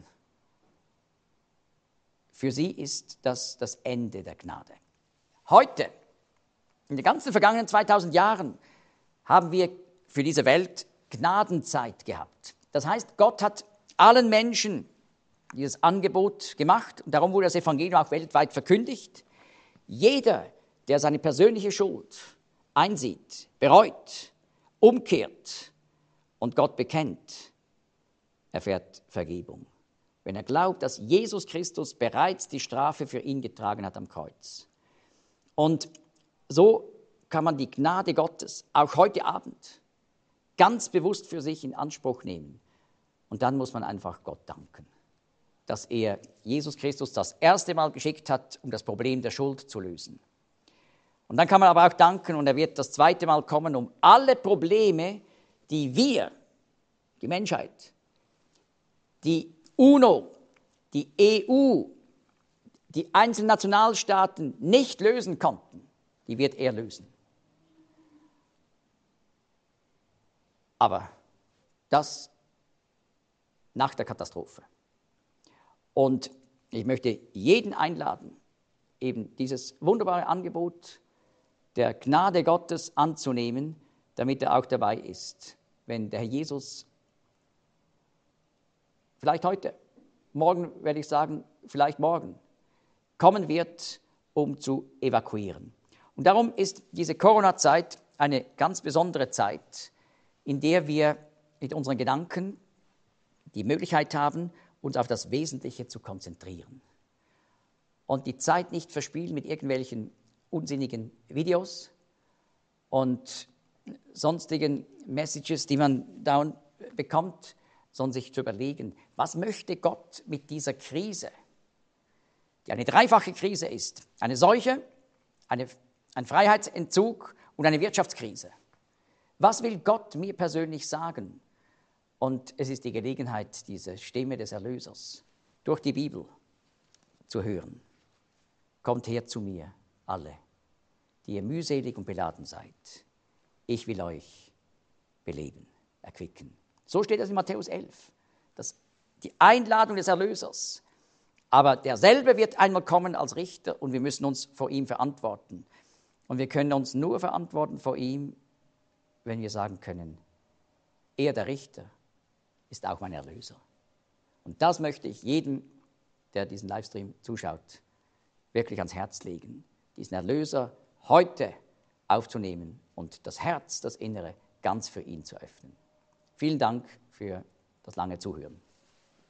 Für sie ist das das Ende der Gnade. Heute In den ganzen vergangenen zweitausend Jahren haben wir für diese Welt Gnadenzeit gehabt. Das heißt, Gott hat allen Menschen dieses Angebot gemacht und darum wurde das Evangelium auch weltweit verkündigt. Jeder, der seine persönliche Schuld einsieht, bereut, umkehrt und Gott bekennt, erfährt Vergebung. Wenn er glaubt, dass Jesus Christus bereits die Strafe für ihn getragen hat am Kreuz. Und so kann man die Gnade Gottes auch heute Abend ganz bewusst für sich in Anspruch nehmen. Und dann muss man einfach Gott danken, dass er Jesus Christus das erste Mal geschickt hat, um das Problem der Schuld zu lösen. Und dann kann man aber auch danken, und er wird das zweite Mal kommen, um alle Probleme, die wir, die Menschheit, die UNO, die E U, die einzelnen Nationalstaaten nicht lösen konnten, die wird er lösen. Aber das nach der Katastrophe. Und ich möchte jeden einladen, eben dieses wunderbare Angebot der Gnade Gottes anzunehmen, damit er auch dabei ist, wenn der Herr Jesus, vielleicht heute, morgen werde ich sagen, vielleicht morgen, kommen wird, um zu evakuieren. Und darum ist diese Corona-Zeit eine ganz besondere Zeit, in der wir mit unseren Gedanken die Möglichkeit haben, uns auf das Wesentliche zu konzentrieren. Und die Zeit nicht verspielen mit irgendwelchen unsinnigen Videos und sonstigen Messages, die man da bekommt, sondern sich zu überlegen, was möchte Gott mit dieser Krise, die eine dreifache Krise ist, eine Seuche, eine, ein Freiheitsentzug und eine Wirtschaftskrise. Was will Gott mir persönlich sagen? Und es ist die Gelegenheit, diese Stimme des Erlösers durch die Bibel zu hören. Kommt her zu mir, alle, die ihr mühselig und beladen seid. Ich will euch beleben, erquicken. So steht es in Matthäus elf. Das, die Einladung des Erlösers. Aber derselbe wird einmal kommen als Richter und wir müssen uns vor ihm verantworten. Und wir können uns nur verantworten vor ihm, wenn wir sagen können, er, der Richter, ist auch mein Erlöser. Und das möchte ich jedem, der diesen Livestream zuschaut, wirklich ans Herz legen, diesen Erlöser heute aufzunehmen und das Herz, das Innere ganz für ihn zu öffnen. Vielen Dank für das lange Zuhören.